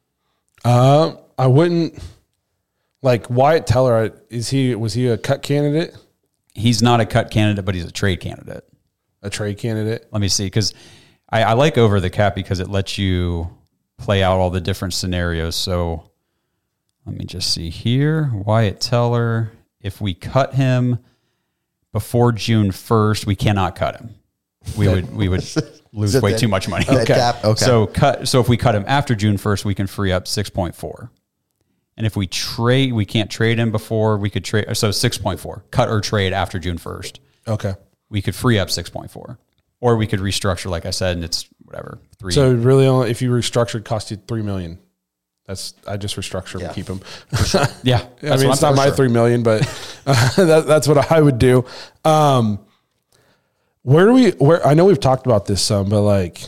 S4: Uh, I wouldn't like Wyatt Teller. Is he was he a cut candidate?
S2: He's not a cut candidate, but he's a trade candidate.
S4: A trade candidate.
S2: Let me see, because I, I like over the cap because it lets you play out all the different scenarios. So. Let me just see here. Wyatt Teller, if we cut him before June first, we cannot cut him. We would we would lose way
S5: that,
S2: too much money.
S5: Okay. Cap, okay.
S2: So cut so if we cut him after June first, we can free up six point four. And if we trade, we can't trade him before, we could trade so six point four. Cut or trade after June first.
S4: Okay.
S2: We could free up six point four. Or we could restructure, like I said, and it's whatever. Three.
S4: So really only if you restructured cost you three million. That's I just restructure
S5: yeah.
S4: and keep them.
S2: Sure. Yeah,
S4: I mean it's not my sure. three million, but uh, that, that's what I would do. Um, where do we? Where I know we've talked about this some, but like,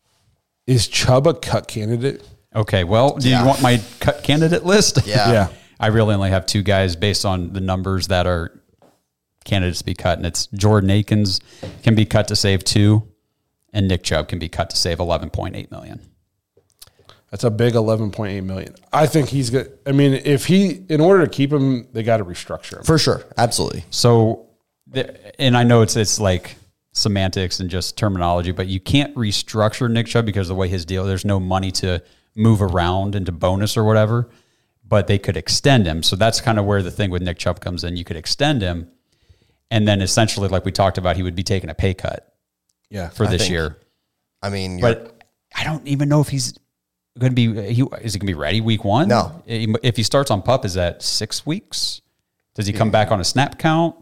S4: is Chubb a cut candidate?
S2: Okay, well, do yeah. you want my cut candidate list?
S5: Yeah,
S4: yeah.
S2: I really only have two guys based on the numbers that are candidates to be cut, and it's Jordan Akins can be cut to save two, and Nick Chubb can be cut to save eleven point eight million.
S4: That's a big eleven point eight million. I think he's good. I mean, if he, in order to keep him, they got to restructure him.
S5: For sure. Absolutely.
S2: So, and I know it's, it's like semantics and just terminology, but you can't restructure Nick Chubb because of the way his deal, there's no money to move around into bonus or whatever, but they could extend him. So that's kind of where the thing with Nick Chubb comes in. You could extend him. And then essentially, like we talked about, he would be taking a pay cut
S4: yeah,
S2: for
S5: I
S2: this
S5: think,
S2: year.
S5: I mean,
S2: but I don't even know if he's going to be, he, is he going to be ready week one?
S5: No.
S2: If he starts on PUP, is that six weeks? Does he come back on a snap count?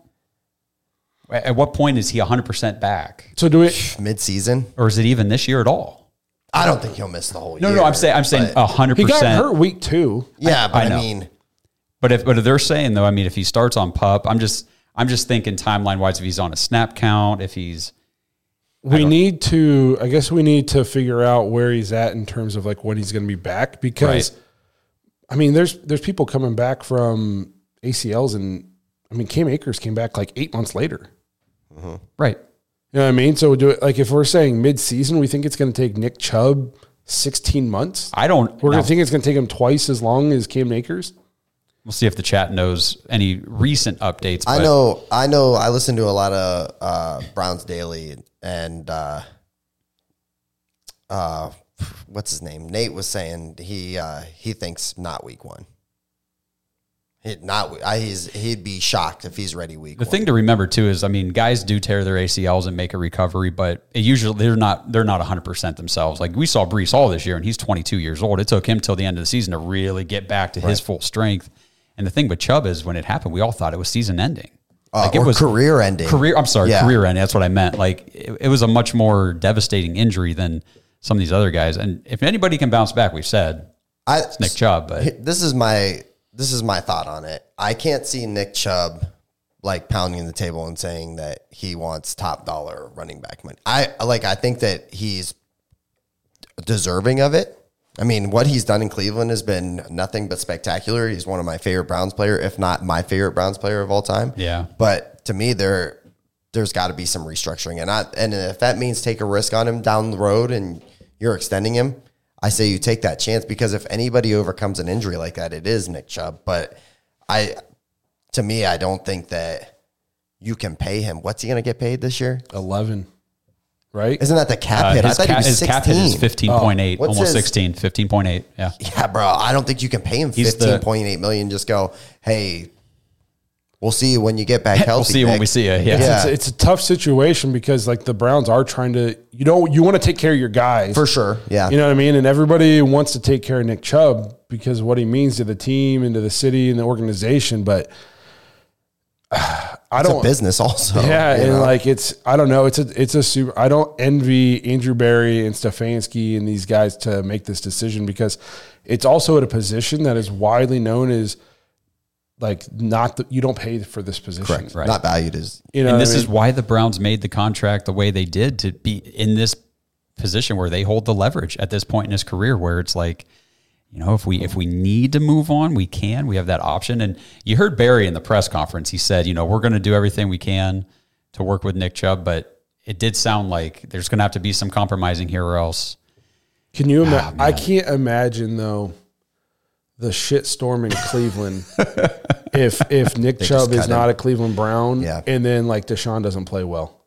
S2: At what point is he one hundred percent back?
S4: So do we
S5: mid-season?
S2: Or is it even this year at all?
S5: I don't think he'll miss the whole
S2: no,
S5: year.
S2: No, no, I'm saying I'm saying one hundred percent.
S4: He got hurt week two.
S5: Yeah, but I, I,
S2: I
S5: mean.
S2: But if but if they're saying, though, I mean, if he starts on PUP, I'm just I'm just thinking timeline-wise, if he's on a snap count, if he's...
S4: We need to, I guess we need to figure out where he's at in terms of like when he's going to be back because, right. I mean, there's there's people coming back from A C Ls and, I mean, Cam Akers came back like eight months later.
S2: Mm-hmm. Right.
S4: You know what I mean? So do it like if we're saying mid-season, we think it's going to take Nick Chubb sixteen months.
S2: I don't.
S4: We're
S2: no.
S4: going to think it's going to take him twice as long as Cam Akers.
S2: We'll see if the chat knows any recent updates.
S5: I know. I know. I listen to a lot of uh, Browns Daily, and uh, uh, what's his name? Nate was saying he uh, he thinks not week one. He, not I, he's he'd be shocked if he's ready week
S2: the
S5: one.
S2: thing to remember too is, I mean, guys do tear their A C Ls and make a recovery, but it usually they're not they're not one hundred percent themselves. Like we saw Breece Hall this year, and he's twenty-two years old. It took him till the end of the season to really get back to right. his full strength. And the thing with Chubb is when it happened, we all thought it was season ending.
S5: Uh,
S2: like
S5: or
S2: it was
S5: career ending.
S2: Career, I'm sorry,
S5: yeah.
S2: career ending. That's what I meant. Like it, it was a much more devastating injury than some of these other guys. And if anybody can bounce back, we've said
S5: I,
S2: it's Nick Chubb, but
S5: this is my this is my thought on it. I can't see Nick Chubb like pounding the table and saying that he wants top dollar running back money. I like I think that he's deserving of it. I mean, what he's done in Cleveland has been nothing but spectacular. He's one of my favorite Browns player, if not my favorite Browns player of all time.
S2: Yeah.
S5: But to me, there there's got to be some restructuring, and I and if that means take a risk on him down the road and you're extending him, I say you take that chance, because if anybody overcomes an injury like that, it is Nick Chubb. But I, to me, I don't think that you can pay him. What's he going to get paid this year?
S4: eleven, right?
S5: Isn't that the cap
S2: uh,
S5: hit? I
S2: his,
S5: thought
S2: cap,
S5: he was
S2: his
S5: sixteen.
S2: cap hit is fifteen point eight,
S5: Oh, what's
S2: almost
S5: his-
S2: sixteen, fifteen point eight. Yeah.
S5: Yeah, bro. I don't think you can pay him
S2: He's the-
S5: fifteen point eight million. Just go, hey, we'll see you when you get back healthy.
S2: We'll see you when
S5: Nick.
S2: we see you. Yeah.
S5: Yeah.
S4: It's, it's a tough situation because like the Browns are trying to, you know, you want to take care of your guys.
S5: For sure. Yeah.
S4: You know what I mean? And everybody wants to take care of Nick Chubb because of what he means to the team and to the city and the organization. But uh, I
S5: it's
S4: don't
S5: a business also.
S4: Yeah,
S5: you
S4: and
S5: know?
S4: like it's I don't know, it's a it's a super I don't envy Andrew Berry and Stefanski and these guys to make this decision, because it's also at a position that is widely known as like not the, you don't pay for this position.
S5: Correct.
S2: Right.
S5: Not valued as
S4: You know
S2: And
S4: what
S2: this
S4: I mean?
S2: is why the Browns made the contract the way they did, to be in this position where they hold the leverage at this point in his career, where it's like, you know, if we if we need to move on, we can. We have that option. And you heard Barry in the press conference. He said, you know, we're going to do everything we can to work with Nick Chubb, but it did sound like there's going to have to be some compromising here, or else.
S4: Can you
S2: Ah,
S4: imagine? I can't imagine though the shit storm in Cleveland if if Nick Chubb
S5: just
S4: is
S5: cut
S4: not
S5: him.
S4: a Cleveland Brown,
S5: Yeah.
S4: and then like Deshaun doesn't play well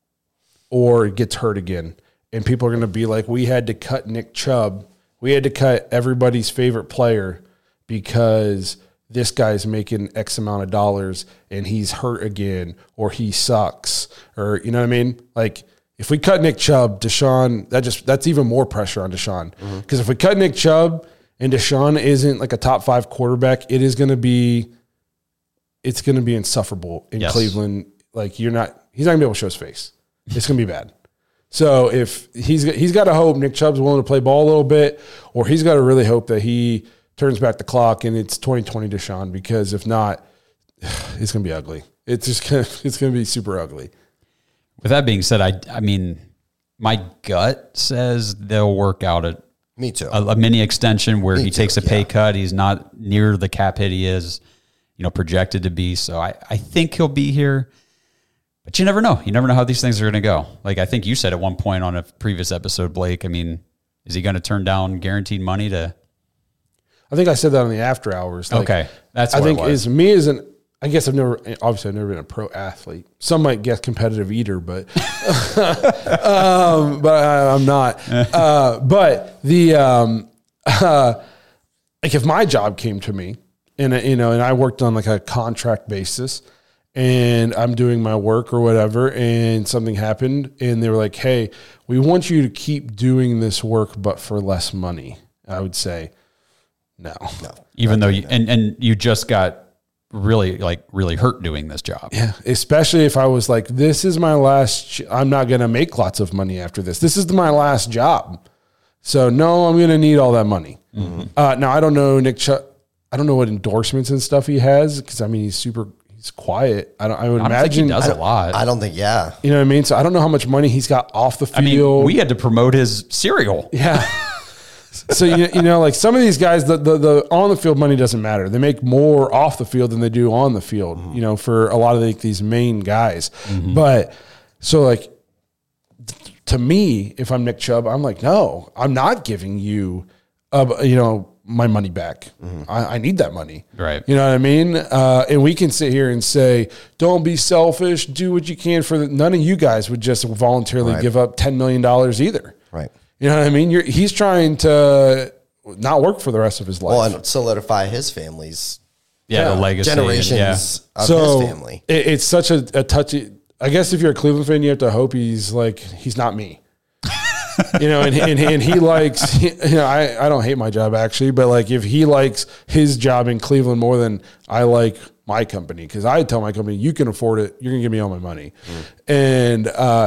S4: or gets hurt again, and people are going to be like, we had to cut Nick Chubb, we had to cut everybody's favorite player because this guy's making X amount of dollars and he's hurt again, or he sucks, or you know what I mean? Like if we cut Nick Chubb, Deshaun, that just that's even more pressure on Deshaun. Because if we cut Nick Chubb and Deshaun isn't like a top five quarterback, it is going to be, it's going to be insufferable in
S2: Yes.
S4: Cleveland. Like you're not, he's not gonna be able to show his face. It's going to be bad. So if he's he's got to hope Nick Chubb's willing to play ball a little bit, or he's got to really hope that he turns back the clock and it's twenty twenty Deshaun, because if not, it's going to be ugly. It's just gonna, it's going to be super ugly.
S2: With that being said, I I mean, my gut says they'll work out a
S5: me too.
S2: a, a mini extension where
S5: Me
S2: he
S5: too,
S2: takes a pay
S5: yeah.
S2: cut. He's not near the cap hit he is, you know, projected to be. So I, I think he'll be here, but you never know. You never know how these things are going to go. Like I think you said at one point on a previous episode, Blake, I mean, is he going to turn down guaranteed money to?
S4: I think I said that on the after hours. Like,
S2: Okay. That's
S4: I
S2: what
S4: think
S2: it was.
S4: is me as an, I guess I've never, obviously I've never been a pro athlete. Some might guess competitive eater, but, um, but I, I'm not. Uh, but the, um, uh, like if my job came to me and, uh, you know, and I worked on like a contract basis and I'm doing my work or whatever, and something happened and they were like, hey, we want you to keep doing this work, but for less money, I would say, no.
S5: no.
S2: Even though you, and, and you just got really like really hurt doing this job.
S4: Yeah, especially if I was like, this is my last, I'm not going to make lots of money after this. This is my last job. So no, I'm going to need all that money. Mm-hmm. Uh, now I don't know Nick Chubb. I don't know what endorsements and stuff he has. Cause I mean, he's super, he's quiet. I don't, I would
S2: I don't
S4: imagine
S2: think he does a lot.
S5: I don't think, yeah.
S4: You know what I mean? So I don't know how much money he's got off the
S2: I
S4: field.
S2: mean, we had to promote his cereal.
S4: Yeah. So, you, you know, like some of these guys, the, the, the on the field money doesn't matter. They make more off the field than they do on the field, mm-hmm. you know, for a lot of like these main guys. Mm-hmm. But so like th- to me, if I'm Nick Chubb, I'm like, no, I'm not giving you, uh, you know, my money back. Mm-hmm. I, I need that money.
S2: Right.
S4: You know what I mean? Uh, and we can sit here and say, don't be selfish. Do what you can for the, none of you guys would just voluntarily
S5: Right.
S4: give up ten million dollars either.
S5: Right.
S4: You know what I mean? You're, he's trying to not work for the rest of his life.
S5: Well, and solidify his family's
S2: Yeah, the legacy. and-
S5: generations
S2: yeah.
S5: of
S4: so
S5: his family.
S4: It, it's such a, a touchy. I guess if you're a Cleveland fan, you have to hope he's like he's not me. You know, and, and, and he likes. He, you know, I, I don't hate my job actually, but like if he likes his job in Cleveland more than I like my company, because I tell my company, you can afford it, you're gonna give me all my money, mm. and uh,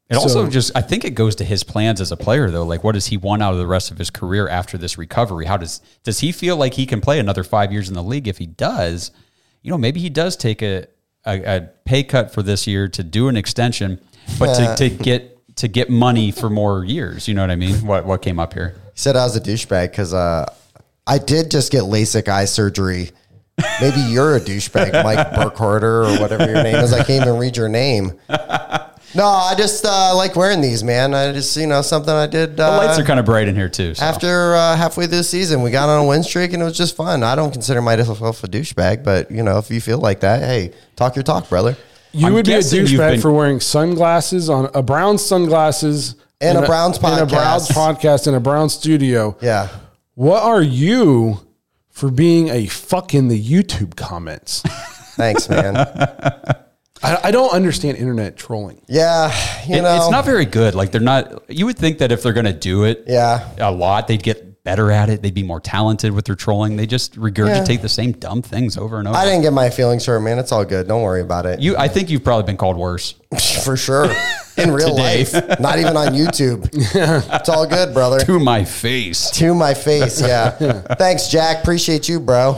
S2: It also
S4: So-
S2: just, I think it goes to his plans as a player, though. Like, what does he want out of the rest of his career after this recovery? How does, does he feel like he can play another five years in the league? If he does, you know, maybe he does take a, a, a pay cut for this year to do an extension, but to, to get, to get money for more years. You know what I mean? What, what came up here?
S5: He said I was a douchebag because uh, I did just get LASIK eye surgery. Maybe you're a douchebag, Mike Burkharder or whatever your name is. I can't even read your name. No, I just uh, like wearing these, man. I just, you know, something I did. Uh,
S2: The lights are kind of bright in here, too. So.
S5: After uh, halfway through the season, we got on a win streak, and it was just fun. I don't consider myself a douchebag, but, you know, if you feel like that, hey, talk your talk, brother.
S4: You
S2: I'm
S4: would be a
S2: guessing you've
S4: douchebag
S2: been-
S4: for wearing sunglasses on a Browns sunglasses
S5: And
S4: in
S5: a Browns
S4: in a Browns
S5: podcast.
S4: podcast in a Browns studio.
S5: Yeah.
S4: What are you for being a fuck in the YouTube comments?
S5: Thanks, man.
S4: I, I don't understand internet trolling.
S5: Yeah, you
S2: It-
S5: know.
S2: it's not very good. Like, they're not, you would think that if they're going to do it
S5: Yeah.
S2: a lot, they'd get better at it. They'd be more talented with their trolling. They just regurgitate
S5: Yeah.
S2: the same dumb things over and over.
S5: I didn't get my feelings hurt, man. It's all good. Don't worry about it.
S2: You, I think you've probably been called worse.
S5: For sure. In real
S2: Today.
S5: life. Not even on YouTube. It's all good, brother.
S2: To my face.
S5: To my face, yeah. Thanks, Jack. Appreciate you, bro.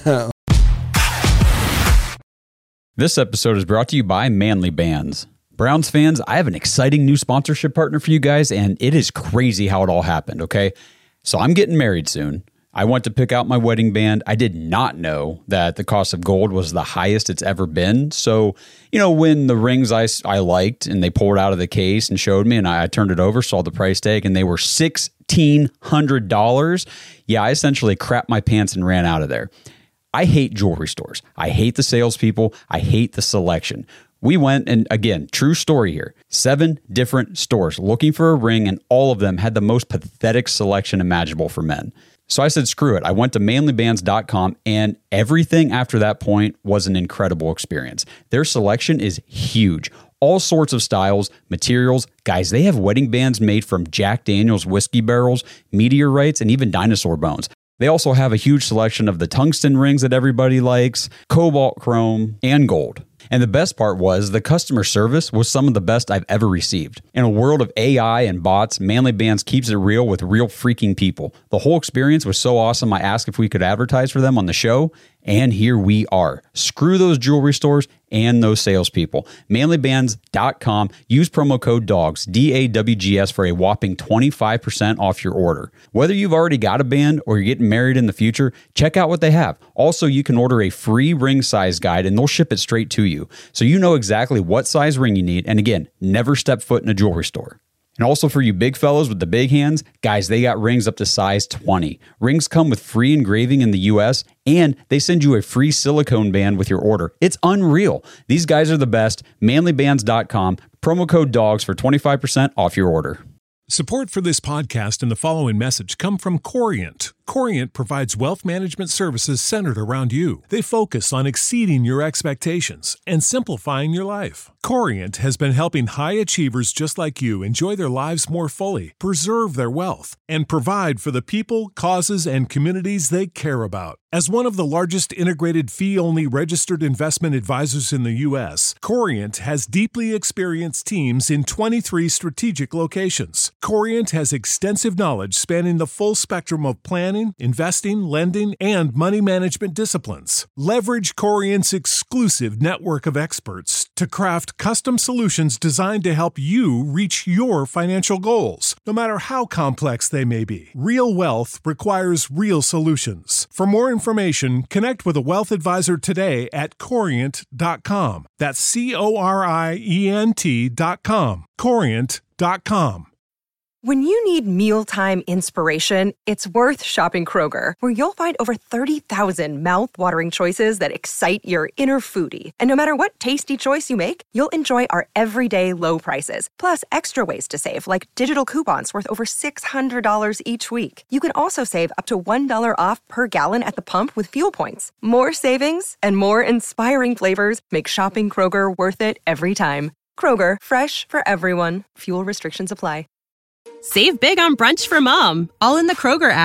S2: This episode is brought to you by Manly Bands. Browns fans, I have an exciting new sponsorship partner for you guys, and it is crazy how it all happened, okay? So I'm getting married soon. I went to pick out my wedding band. I did not know that the cost of gold was the highest it's ever been. So, you know, when the rings I, I liked and they pulled out of the case and showed me and I, I turned it over, saw the price tag, and they were sixteen hundred dollars. Yeah, I essentially crapped my pants and ran out of there. I hate jewelry stores. I hate the salespeople. I hate the selection. We went, and again, true story here, seven different stores looking for a ring, and all of them had the most pathetic selection imaginable for men. So I said, screw it. I went to manly bands dot com, and everything after that point was an incredible experience. Their selection is huge. All sorts of styles, materials. Guys, they have wedding bands made from Jack Daniel's whiskey barrels, meteorites, and even dinosaur bones. They also have a huge selection of the tungsten rings that everybody likes, cobalt chrome, and gold. And the best part was the customer service was some of the best I've ever received. In a world of A I and bots, Manly Bands keeps it real with real freaking people. The whole experience was so awesome, I asked if we could advertise for them on the show, and here we are. Screw those jewelry stores and those salespeople. manly bands dot com. Use promo code DAWGS, D A W G S, for a whopping twenty-five percent off your order. Whether you've already got a band or you're getting married in the future, check out what they have. Also, you can order a free ring size guide and they'll ship it straight to you. So you know exactly what size ring you need. And again, never step foot in a jewelry store. And also for you big fellows with the big hands, guys, they got rings up to size twenty. Rings come with free engraving in the U S, and they send you a free silicone band with your order. It's unreal. These guys are the best. manly bands dot com. Promo code DAWGS for twenty-five percent off your order.
S6: Support for this podcast and the following message come from Corient. Corient provides wealth management services centered around you. They focus on exceeding your expectations and simplifying your life. Corient has been helping high achievers just like you enjoy their lives more fully, preserve their wealth, and provide for the people, causes, and communities they care about. As one of the largest integrated fee-only registered investment advisors in the U S, Corient has deeply experienced teams in twenty-three strategic locations. Corient has extensive knowledge spanning the full spectrum of planning, investing, lending, and money management disciplines. Leverage Corient's exclusive network of experts to craft custom solutions designed to help you reach your financial goals, no matter how complex they may be. Real wealth requires real solutions. For more information, connect with a wealth advisor today at corient dot com. That's C O R I E N T dot com. corient dot com.
S7: When you need mealtime inspiration, it's worth shopping Kroger, where you'll find over thirty thousand mouth-watering choices that excite your inner foodie. And no matter what tasty choice you make, you'll enjoy our everyday low prices, plus extra ways to save, like digital coupons worth over six hundred dollars each week. You can also save up to one dollar off per gallon at the pump with fuel points. More savings and more inspiring flavors make shopping Kroger worth it every time. Kroger, fresh for everyone. Fuel restrictions apply.
S1: Save big on brunch for mom, all in the Kroger app.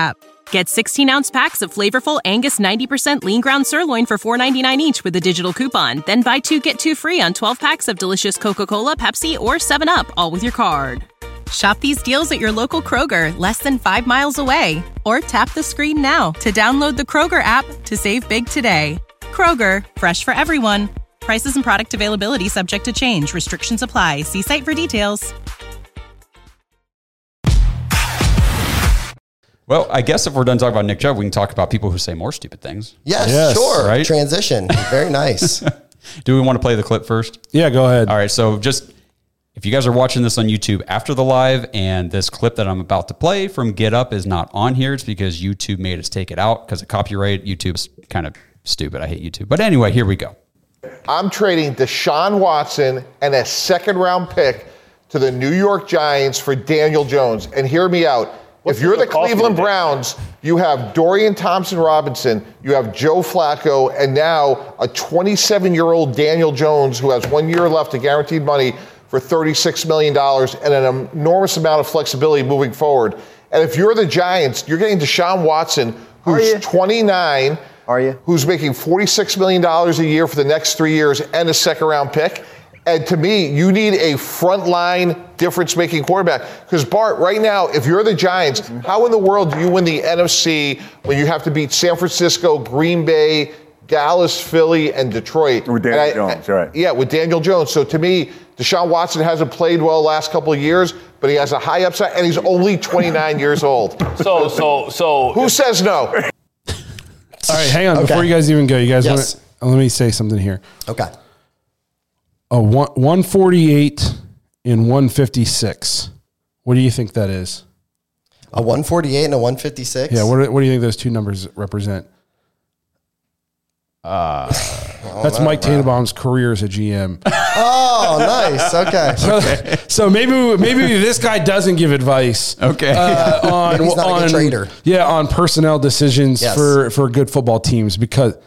S1: Get sixteen ounce packs of flavorful Angus ninety percent lean ground sirloin for four ninety-nine each with a digital coupon. Then buy two, get two free on twelve packs of delicious Coca-Cola, Pepsi, or seven up, all with your card. Shop these deals at your local Kroger, less than five miles away. Or tap the screen now to download the Kroger app to save big today. Kroger, fresh for everyone. Prices and product availability subject to change. Restrictions apply. See site for details.
S2: Well, I guess if we're done talking about Nick Chubb, we can talk about people who say more stupid things.
S5: Yes,
S4: Yes,
S5: sure.
S2: right?
S5: Transition. Very nice.
S2: Do we want to play the clip first?
S4: Yeah, go ahead.
S2: All right. So just if you guys are watching this on YouTube after the live and this clip that I'm about to play from Get Up is not on here, it's because YouTube made us take it out because of copyright. YouTube's kind of stupid. I hate YouTube. But anyway, here we go.
S8: I'm trading Deshaun Watson and a second round pick to the New York Giants for Daniel Jones. And hear me out. If you're the Cleveland Browns, you have Dorian Thompson-Robinson, you have Joe Flacco, and now a twenty-seven-year-old Daniel Jones who has one year left of guaranteed money for thirty-six million dollars and an enormous amount of flexibility moving forward. And if you're the Giants, you're getting Deshaun Watson, who's twenty-nine,
S9: Are you?
S8: who's making forty-six million dollars a year for the next three years and a second-round pick. And to me, you need a frontline difference-making quarterback. Because, Bart, right now, if you're the Giants, how in the world do you win the N F C when you have to beat San Francisco, Green Bay, Dallas, Philly, and Detroit?
S9: With Daniel
S8: And I-
S9: Jones, right.
S8: Yeah, with Daniel Jones. So, to me, Deshaun Watson hasn't played well the last couple of years, but he has a high upside, and he's only twenty-nine years old.
S10: So, so, so.
S8: Who says no?
S4: All right, hang on.
S5: Okay.
S4: Before you guys even go, you guys
S5: Yes.
S4: want to, let me say something here.
S5: Okay.
S4: A one, 148 and one fifty-six. What do you think that is?
S5: A one forty-eight and a one fifty-six?
S4: Yeah, what, do- what do you think those two numbers represent?
S2: Uh,
S4: That's Mike Tannenbaum's career as a G M.
S5: Oh, nice. Okay.
S4: So, so maybe maybe this guy doesn't give advice.
S2: Okay.
S4: Uh, on
S5: Maybe he's not a good
S4: on
S5: trader.
S4: yeah on personnel decisions
S5: Yes.
S4: for for good football teams, because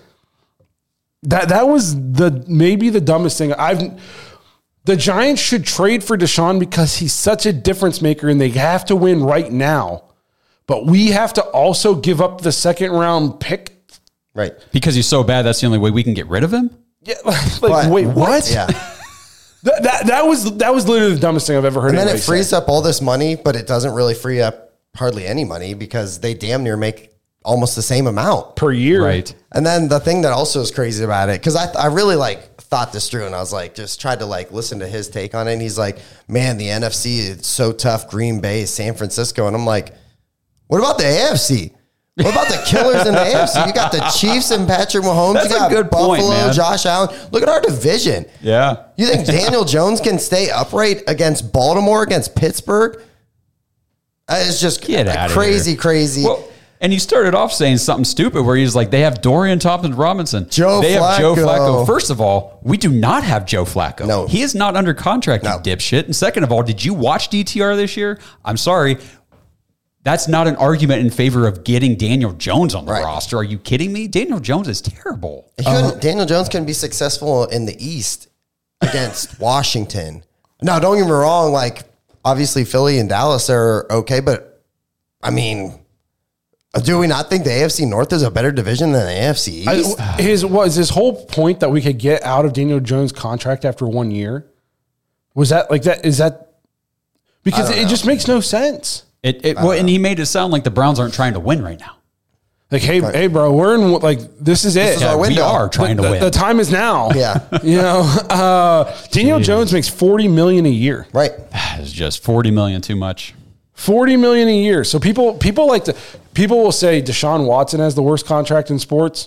S4: that that was the maybe the dumbest thing I've. The Giants should trade for Deshaun because he's such a difference maker and they have to win right now. But we have to also give up the second round pick.
S5: Right.
S2: because he's so bad, that's the only way we can get rid of him?
S4: Yeah, like
S5: But-
S4: wait, what?
S5: Yeah.
S4: That, that that was that was literally the dumbest thing I've ever heard.
S5: And then it
S4: anybody
S5: frees
S4: say.
S5: up all this money, but it doesn't really free up hardly any money because they damn near make almost the same amount.
S4: per year.
S2: Right.
S5: And then the thing that also is crazy about it, because I, I really like thought this through and I was like, just tried to like listen to his take on it. And he's like, man, the N F C is so tough. Green Bay, San Francisco. And I'm like, what about the A F C? What about the killers in the A F C? You got the Chiefs and Patrick Mahomes.
S2: That's
S5: you
S2: a
S5: got
S2: good
S5: Buffalo,
S2: point, man.
S5: Josh Allen. Look at our division.
S2: Yeah.
S5: You think Daniel Jones can stay upright against Baltimore, against Pittsburgh? Uh, It's just
S2: Get
S5: a
S2: outta
S5: crazy,
S2: here.
S5: crazy.
S2: Well, and you started off saying something stupid where he's like, they have Dorian Thompson-Robinson.
S5: Joe
S2: they have Joe
S5: Flacco.
S2: Flacco. First of all, we do not have Joe Flacco.
S5: No.
S2: He is not under contract,
S5: No.
S2: you dipshit. And second of all, did you watch D T R this year? I'm sorry. That's not an argument in favor of getting Daniel Jones on the
S5: Right.
S2: roster. Are you kidding me? Daniel Jones is terrible.
S5: He couldn't- Daniel Jones can be successful in the East against Washington. Now, don't get me wrong. Like, obviously, Philly and Dallas are okay, but I mean, do we not think the A F C North is a better division than the A F C East?
S4: I, his was his whole point that we could get out of Daniel Jones' contract after one year. Was that like that? Is that because
S5: I don't
S4: it
S5: know.
S4: just makes no sense?
S2: It, it well, and he made it sound like the Browns aren't trying to win right now.
S4: Like, hey, hey, bro, we're in like this is it.
S5: is our
S2: we
S5: window.
S2: are trying
S4: the,
S2: to
S4: the-
S2: win.
S4: the time is now.
S5: Yeah.
S4: you know, uh, Daniel Jones makes forty million a year.
S5: Right.
S2: It's just forty million too much.
S4: Forty million a year. So people, people like to, people will say Deshaun Watson has the worst contract in sports.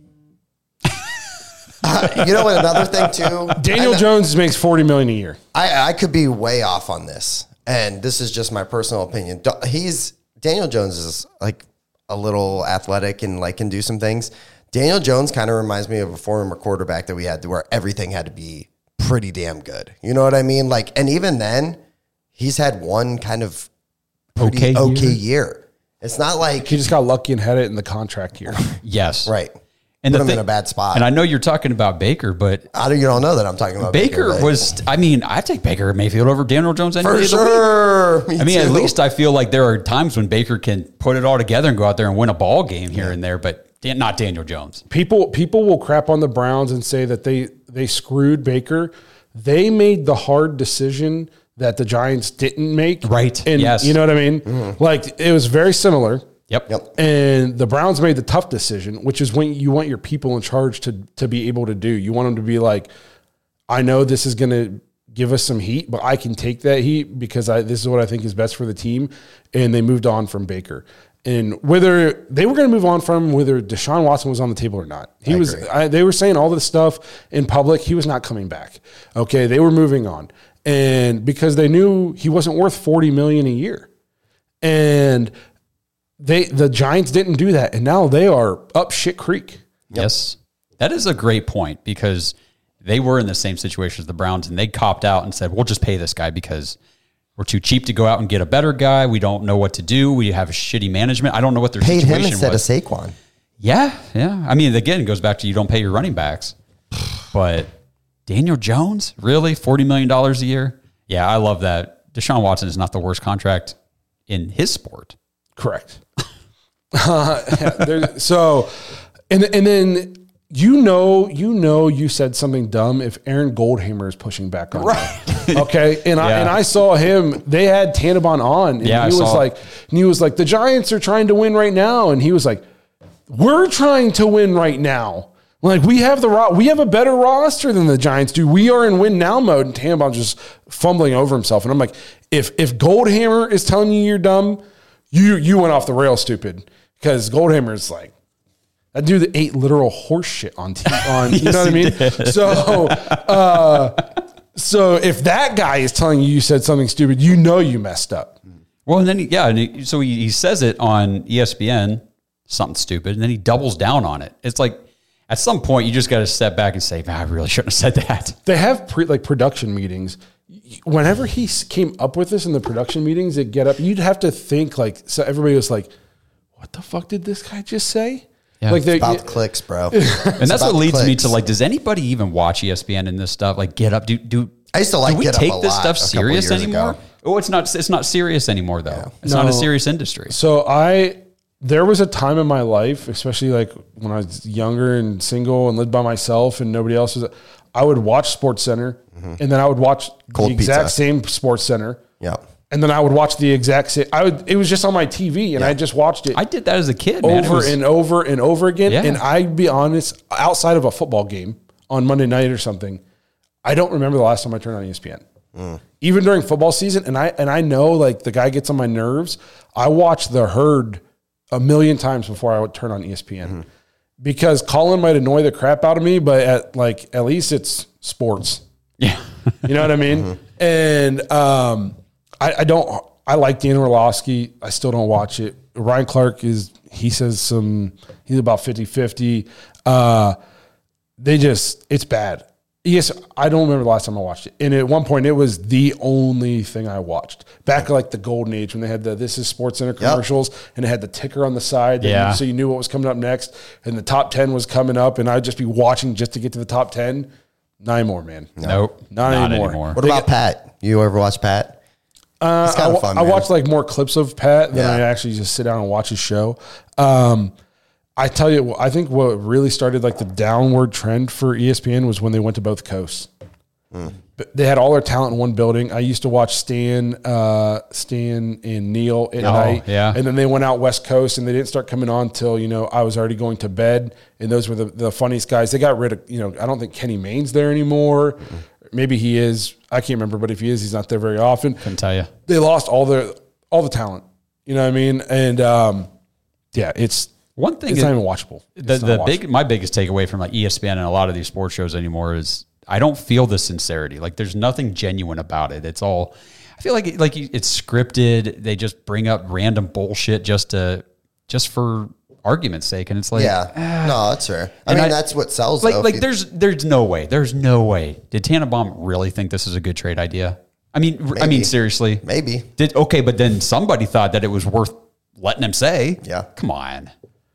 S5: Uh, you know what? Another thing too.
S4: Daniel
S5: I,
S4: Jones makes forty million a year.
S5: I, I could be way off on this, and this is just my personal opinion. Do- He's Daniel Jones is like a little athletic and like can do some things. Daniel Jones kind of reminds me of a former quarterback that we had to where everything had to be pretty damn good. You know what I mean? Like, and even then, he's had one kind of pretty
S2: Okay
S5: okay,
S2: year.
S5: year. It's not like
S4: He just got lucky and had it in the contract year.
S2: Yes.
S5: right.
S2: And
S5: Put
S2: the
S5: him
S2: thing,
S5: in a bad spot.
S2: And I know you're talking about Baker, but
S5: I don't, you don't know that I'm talking about
S2: Baker.
S5: Baker
S2: was, I mean, I take Baker Mayfield over Daniel Jones any
S5: for
S2: day of the
S5: sure.
S2: week. I mean, at least I feel like there are times when Baker can put it all together and go out there and win a ball game here yeah. and there, but not Daniel Jones.
S4: People people will crap on the Browns and say that they they screwed Baker. They made the hard decision that the Giants didn't make.
S2: Right.
S4: And
S2: yes.
S4: You know what I mean? Mm-hmm. Like, it was very similar.
S2: Yep. Yep.
S4: And the Browns made the tough decision, which is when you want your people in charge to to be able to do. You want them to be like, I know this is going to give us some heat, but I can take that heat because I, this is what I think is best for the team. And they moved on from Baker. And whether they were going to move on from whether Deshaun Watson was on the table or not, he I was. I, they were saying all this stuff in public. He was not coming back. Okay, they were moving on, and because they knew he wasn't worth forty million a year, and they the Giants didn't do that, and now they are up shit creek.
S2: Yep. Yes, that is a great point because they were in the same situation as the Browns, and they copped out and said, "We'll just pay this guy because we're too cheap to go out and get a better guy. We don't know what to do. We have a shitty management. I don't know what their
S5: Paid
S2: situation
S5: him instead
S2: was."
S5: of Saquon.
S2: Yeah, yeah. I mean, again, it goes back to you don't pay your running backs. But Daniel Jones, really? forty million dollars a year? Yeah, I love that. Deshaun Watson is not the worst contract in his sport.
S4: Correct. uh, yeah, so, and and then you know, you know, you said something dumb if Aaron Goldhammer is pushing back on right. you. Okay, and yeah. I and I saw him. They had Tannenbaum on, and
S2: yeah,
S4: he
S2: I
S4: was
S2: saw
S4: like, and he was like, the Giants are trying to win right now, and he was like, we're trying to win right now. Like we have the ro- we have a better roster than the Giants do. We are in win now mode, and Tannenbaum's just fumbling over himself. And I'm like, if if Goldhammer is telling you you're dumb, you you went off the rail, stupid. Because Goldhammer is like, that dude that ate literal horse shit on T V. On, yes, you know what I mean? Did. So, uh, so if that guy is telling you you said something stupid, you know you messed up.
S2: Well, and then, he, yeah, and he, so he, he says it on E S P N, something stupid, and then he doubles down on it. It's like, at some point, you just got to step back and say, I really shouldn't have said that.
S4: They have pre, like production meetings. Whenever he came up with this in the production meetings, that get up, you'd have to think like, so everybody was like, what the fuck did this guy just say?
S2: Yeah.
S5: Like it's about clicks, bro.
S2: And that's what leads clicks. me to like, does anybody even watch E S P N and this stuff? Like, get up, do do.
S5: I used to like.
S2: Do we
S5: get
S2: take
S5: up a
S2: this
S5: lot
S2: stuff serious anymore?
S5: Ago.
S2: Oh, it's not. It's not serious anymore, though. Yeah. It's
S4: no.
S2: not a serious industry.
S4: So I, there was a time in my life, especially like when I was younger and single and lived by myself and nobody else was. I would watch SportsCenter, mm-hmm. and then I would watch Cold the exact pizza. same SportsCenter.
S5: Yeah.
S4: And then I would watch the exact same. I would. It was just on my T V, and yeah. I just watched it.
S2: I did that as a kid,
S4: over
S2: man. Was,
S4: and over and over again.
S2: Yeah.
S4: And I'd be honest, outside of a football game on Monday night or something, I don't remember the last time I turned on E S P N. Mm. Even during football season, and I and I know like the guy gets on my nerves. I watch The Herd a million times before I would turn on E S P N mm-hmm. because Colin might annoy the crap out of me, but at like at least it's sports.
S2: Yeah,
S4: you know what I mean. Mm-hmm. And um, I, I don't. I like Dan Orlovsky. I still don't watch it. Ryan Clark is, he says some, he's about fifty-fifty. Uh, they just, it's bad. Yes, I don't remember the last time I watched it. And at one point, it was the only thing I watched. Back like the golden age when they had the This Is SportsCenter commercials, yep. and it had the ticker on the side.
S2: Yeah.
S4: So you knew what was coming up next. And the top ten was coming up, and I'd just be watching just to get to the top ten. Not anymore, man.
S2: No. Nope.
S4: Not, not anymore. anymore.
S5: What about Pat? You ever watch Pat?
S4: Uh, it's kind of fun, I, I watch like more clips of Pat than yeah. I actually just sit down and watch his show. Um, I tell you, I think what really started like the downward trend for E S P N was when they went to both coasts. Mm. But they had all their talent in one building. I used to watch Stan, uh, Stan and Neil at
S2: oh,
S4: night,
S2: yeah.
S4: and then they went out West Coast, and they didn't start coming on till you know I was already going to bed. And those were the, the funniest guys. They got rid of you know I don't think Kenny Mayne's there anymore. Mm. Maybe he is. I can't remember, but if he is, he's not there very often.
S2: Couldn't tell you.
S4: They lost all their all the talent. You know what I mean? And um, yeah, it's
S2: one thing.
S4: It's not even watchable. It's
S2: the the
S4: watchable.
S2: big my biggest takeaway from like E S P N and a lot of these sports shows anymore is I don't feel the sincerity. Like there's nothing genuine about it. It's all. I feel like like it's scripted. They just bring up random bullshit just to just for argument's sake, and it's like,
S5: yeah,
S2: ah.
S5: no, that's fair. I mean, I, that's what sells.
S2: Like,
S5: though,
S2: like
S5: you,
S2: there's, there's no way, there's no way. Did Tannenbaum really think this is a good trade idea? I mean, maybe. I mean, seriously,
S5: maybe.
S2: Did okay, but then somebody thought that it was worth letting him say.
S5: Yeah,
S2: come on.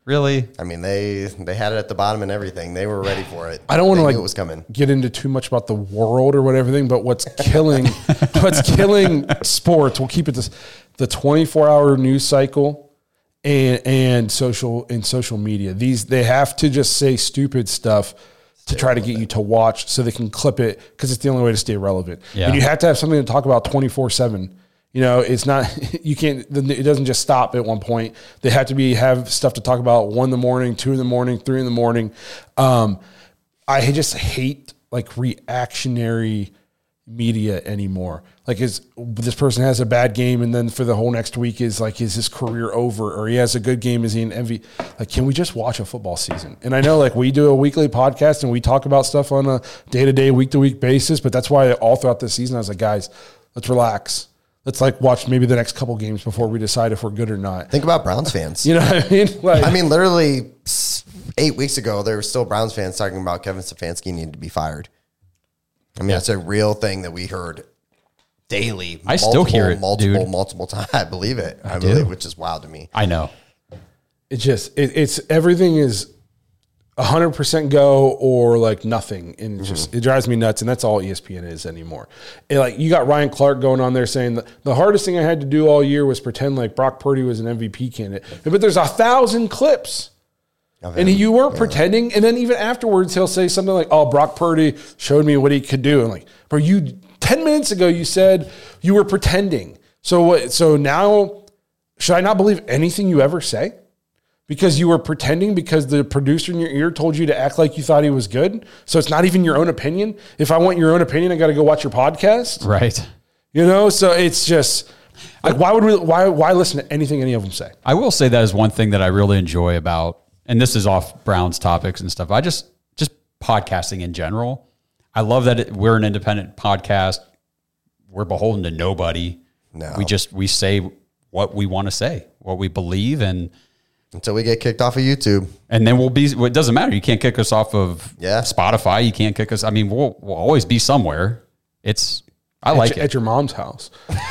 S2: Really?
S5: I mean, they they had it at the bottom and everything. They were ready for it.
S4: I don't want to like
S5: it was coming.
S4: get into too much about the world or whatever thing, but what's killing what's killing sports? We'll keep it this: the twenty-four hour news cycle and and social and social media. These they have to just say stupid stuff to try to get you to watch, so they can clip it because it's the only way to stay relevant.
S2: Yeah.
S4: And you have to have something to talk about twenty-four seven. You know, it's not, you can't, it doesn't just stop at one point. They have to be, have stuff to talk about one in the morning, two in the morning, three in the morning. Um, I just hate like reactionary media anymore. Like is this person has a bad game and then for the whole next week is like, is his career over, or he has a good game? Is he an M V P? Like, can we just watch a football season? And I know like we do a weekly podcast and we talk about stuff on a day to day, week to week basis, but that's why all throughout the season, I was like, guys, let's relax. Let's like watch maybe the next couple games before we decide if we're good or not.
S5: Think about Browns fans.
S4: You know what I mean? Like,
S5: I mean, literally eight weeks ago, there were still Browns fans talking about Kevin Stefanski needed to be fired. I mean, that's a real thing that we heard daily.
S2: I still hear it,
S5: multiple,
S2: dude.
S5: multiple times. I believe it. I,
S2: I
S5: believe,
S2: do.
S5: which is wild to me.
S2: I know.
S4: it just it, it's everything is one hundred percent go or like nothing, and it just it drives me nuts. And that's all E S P N is anymore. And like you got Ryan Clark going on there saying that the hardest thing I had to do all year was pretend like Brock Purdy was an M V P candidate. But there's a thousand clips.
S5: Okay.
S4: And you weren't yeah. pretending. And then even afterwards, he'll say something like, oh, Brock Purdy showed me what he could do. And like, bro, you ten minutes ago, you said you were pretending. So what? So now, should I not believe anything you ever say? Because you were pretending because the producer in your ear told you to act like you thought he was good. So it's not even your own opinion. If I want your own opinion, I got to go watch your podcast.
S2: Right.
S4: You know, so it's just like, why would we, why, why listen to anything any of them say?
S2: I will say that is one thing that I really enjoy about, and this is off Browns topics and stuff. I just, just podcasting in general. I love that it, we're an independent podcast. We're beholden to nobody.
S5: No.
S2: We just, we say what we want to say, what we believe, and
S5: until we get kicked off of YouTube.
S2: And then we'll be, well, it doesn't matter. You can't kick us off of
S5: yeah.
S2: Spotify. You can't kick us. I mean, we'll, we'll always be somewhere. It's, I
S4: at
S2: like
S4: your,
S2: it.
S4: At your mom's house.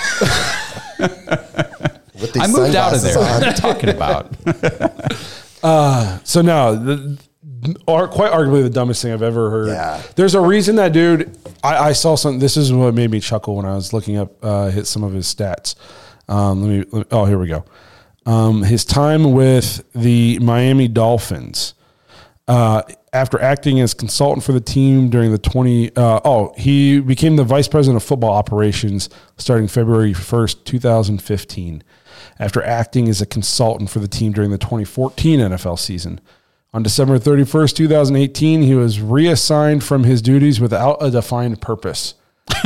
S5: With these
S2: I moved out of there.
S5: on.
S2: What are you talking about?
S4: uh, so no, the, or quite arguably the dumbest thing I've ever heard.
S5: Yeah.
S4: There's a reason that dude, I, I saw something. This is what made me chuckle when I was looking up, uh, hit some of his stats. Um, let me, let me, oh, here we go. Um, his time with the Miami Dolphins, uh, after acting as consultant for the team during the twenty, uh, oh, he became the vice president of football operations starting February first, twenty fifteen, after acting as a consultant for the team during the twenty fourteen N F L season. On December thirty-first, twenty eighteen, he was reassigned from his duties without a defined purpose.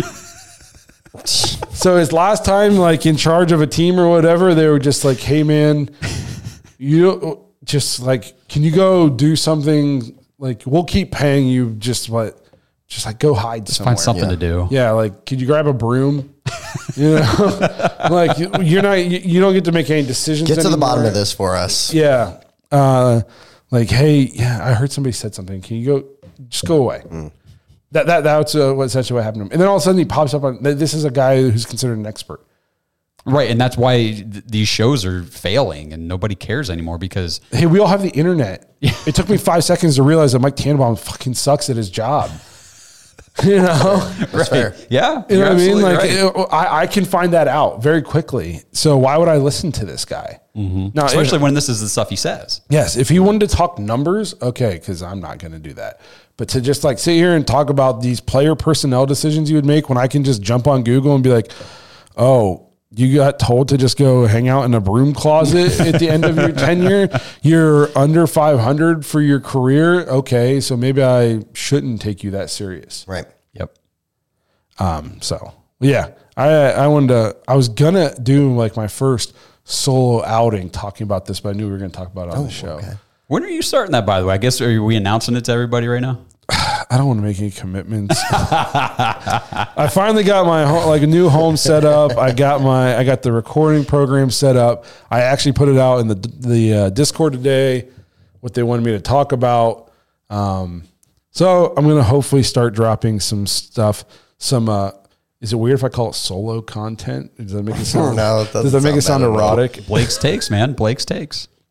S4: So his last time, like in charge of a team or whatever, they were just like, "Hey, man, you just like, can you go do something? Like, we'll keep paying you. Just what? Just like go hide
S2: Just
S4: somewhere.
S2: find something
S5: Yeah.
S2: to do."
S4: Yeah, like, could you grab a broom? You know, like you- you're not, you, you don't get to make any decisions.
S5: Get to the
S4: anymore.
S5: bottom of this for us.
S4: Yeah, uh, like, hey, yeah, I heard somebody said something. Can you go? Just go away.
S5: Mm.
S4: That that that's uh, what essentially what happened to him. And then all of a sudden he pops up on. This is a guy who's considered an expert.
S2: Right. And that's why th- these shows are failing and nobody cares anymore because
S4: Hey, we all have the internet. It took me five seconds to realize that Mike Tannenbaum fucking sucks at his job. You know,
S5: That's fair.
S2: yeah,
S4: you know what I mean?
S2: absolutely
S4: Like,
S2: right.
S4: it- I, I can find that out very quickly. So why would I listen to this guy? Mm-hmm. Now,
S2: especially
S4: if-
S2: when this is the stuff he says.
S4: yes, if he wanted to talk numbers, okay, because I'm not going to do that. But to just like sit here and talk about these player personnel decisions you would make when I can just jump on Google and be like, oh, you got told to just go hang out in a broom closet at the end of your tenure. You're under five hundred for your career. Okay, so maybe I shouldn't take you that serious.
S5: Right.
S2: Yep.
S4: Um. So yeah, I I wanted to. I was gonna do like my first solo outing talking about this, but I knew we were gonna talk about it on the show.
S5: okay.
S2: When are you starting that, by the way? I guess, are we announcing it to everybody right now?
S4: I don't want to make any commitments. I finally got my home, like a new home set up. I got my I got the recording program set up. I actually put it out in the the uh, Discord today, what they wanted me to talk about. Um, so I'm gonna hopefully start dropping some stuff. Some uh, is it weird if I call it solo content? Does that make it sound?
S5: No, it doesn't
S4: does that make it
S5: sound
S4: sound
S5: bad at all.
S4: erotic?
S2: Blake's takes, man. Blake's takes.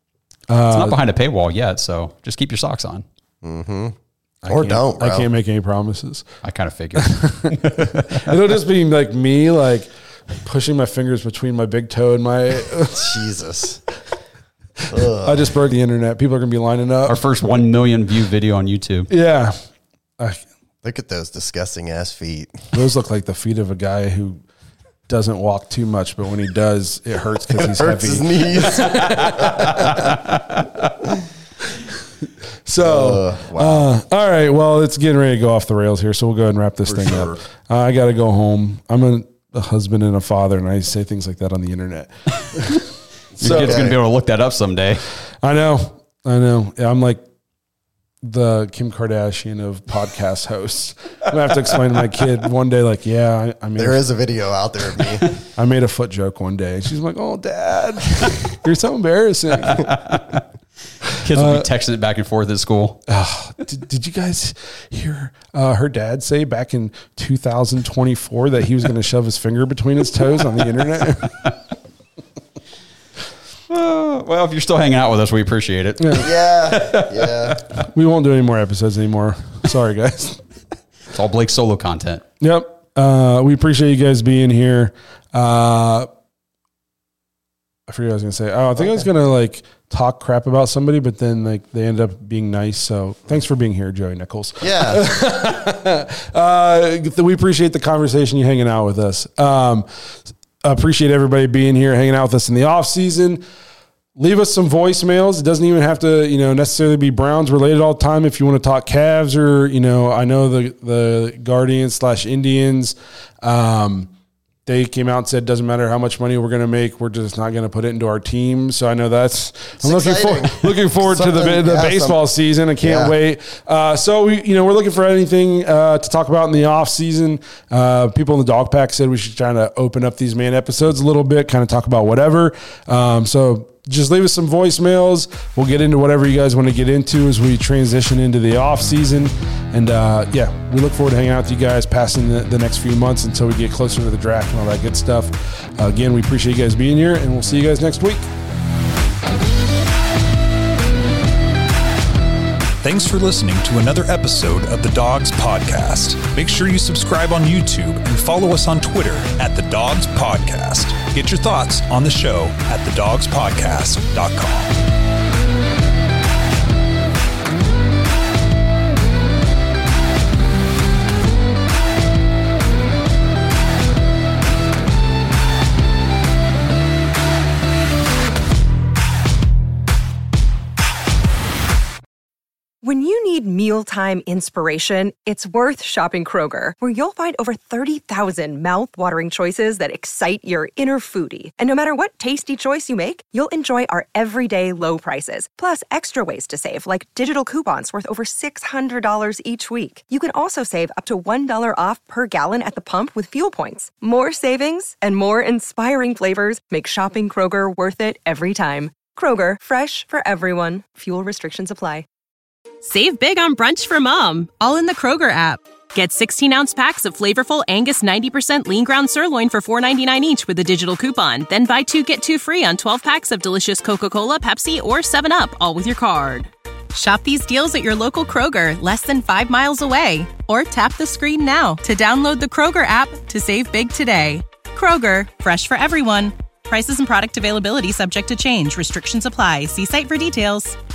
S2: Uh, it's not behind a paywall yet, so just keep your socks on.
S5: Mm-hmm. Or don't, bro.
S4: I can't make any promises.
S2: I kind of figured.
S4: It'll just be like me, like pushing my fingers between my big toe and my...
S5: Jesus.
S4: I just broke the internet. People are going to be lining up.
S2: Our first one million view video on YouTube.
S4: Yeah. I,
S5: Look at those disgusting ass feet.
S4: Those look like the feet of a guy who doesn't walk too much, but when he does, it hurts because he's
S5: hurts
S4: heavy.
S5: His knees.
S4: So, uh, wow. uh, all right. Well, it's getting ready to go off the rails here, so we'll go ahead and wrap this
S5: For
S4: thing
S5: sure.
S4: up. Uh, I got to go home. I'm a, a husband and a father, and I say things like that on the internet.
S2: So, Your kid's going to be able to look that up someday.
S4: I know. I know. Yeah, I'm like the Kim Kardashian of podcast hosts. I'm gonna have to explain to my kid one day, like, yeah, I, I mean,
S5: there is a video out there of me.
S4: I made a foot joke one day. She's like, "Oh, Dad, you're so embarrassing."
S2: Kids will be texting it back and forth at school.
S4: Uh, did, did you guys hear uh, her dad say back in two thousand twenty-four that he was going to shove his finger between his toes on the internet?
S2: Uh, well, if you're still hanging out with us, we appreciate it.
S5: Yeah. yeah. Yeah.
S4: We won't do any more episodes anymore. Sorry, guys.
S2: It's all Blake solo content.
S4: Yep. Uh, we appreciate you guys being here. Uh, I forget what I was going to say. Oh, I think okay. I was going to like talk crap about somebody, but then like they ended up being nice. So thanks for being here, Joey Nichols.
S5: Yeah.
S4: uh, we appreciate the conversation, you hanging out with us. Um, appreciate everybody being here, hanging out with us in the off season. Leave us some voicemails. It doesn't even have to, you know, necessarily be Browns related all the time. If you want to talk Cavs or, you know, I know the, the Guardians slash Indians, um, they came out and said, doesn't matter how much money we're going to make, we're just not going to put it into our team. So I know that's,
S5: it's
S4: I'm looking forward, looking forward to the, the yeah, baseball some, season. I can't yeah. wait. Uh, so we, you know, we're looking for anything uh, to talk about in the off season. Uh, people in the dog pack said we should try to open up these main episodes a little bit, kind of talk about whatever. Um, so just leave us some voicemails. We'll get into whatever you guys want to get into as we transition into the off season. And uh, yeah, we look forward to hanging out with you guys passing the, the next few months until we get closer to the draft and all that good stuff. Uh, again, we appreciate you guys being here, and we'll see you guys next week.
S3: Thanks for listening to another episode of the Dogs Podcast. Make sure you subscribe on YouTube and follow us on Twitter at the Dogs Podcast. Get your thoughts on the show at the dogs podcast dot com.
S7: When you need mealtime inspiration, it's worth shopping Kroger, where you'll find over thirty thousand mouth-watering choices that excite your inner foodie. And no matter what tasty choice you make, you'll enjoy our everyday low prices, plus extra ways to save, like digital coupons worth over six hundred dollars each week. You can also save up to one dollar off per gallon at the pump with fuel points. More savings and more inspiring flavors make shopping Kroger worth it every time. Kroger, fresh for everyone. Fuel restrictions apply.
S1: Save big on brunch for mom, all in the Kroger app. Get sixteen-ounce packs of flavorful Angus ninety percent lean ground sirloin for four ninety-nine each with a digital coupon. Then buy two, get two free on twelve packs of delicious Coca-Cola, Pepsi, or seven up, all with your card. Shop these deals at your local Kroger, less than five miles away. Or tap the screen now to download the Kroger app to save big today. Kroger, fresh for everyone. Prices and product availability subject to change. Restrictions apply. See site for details.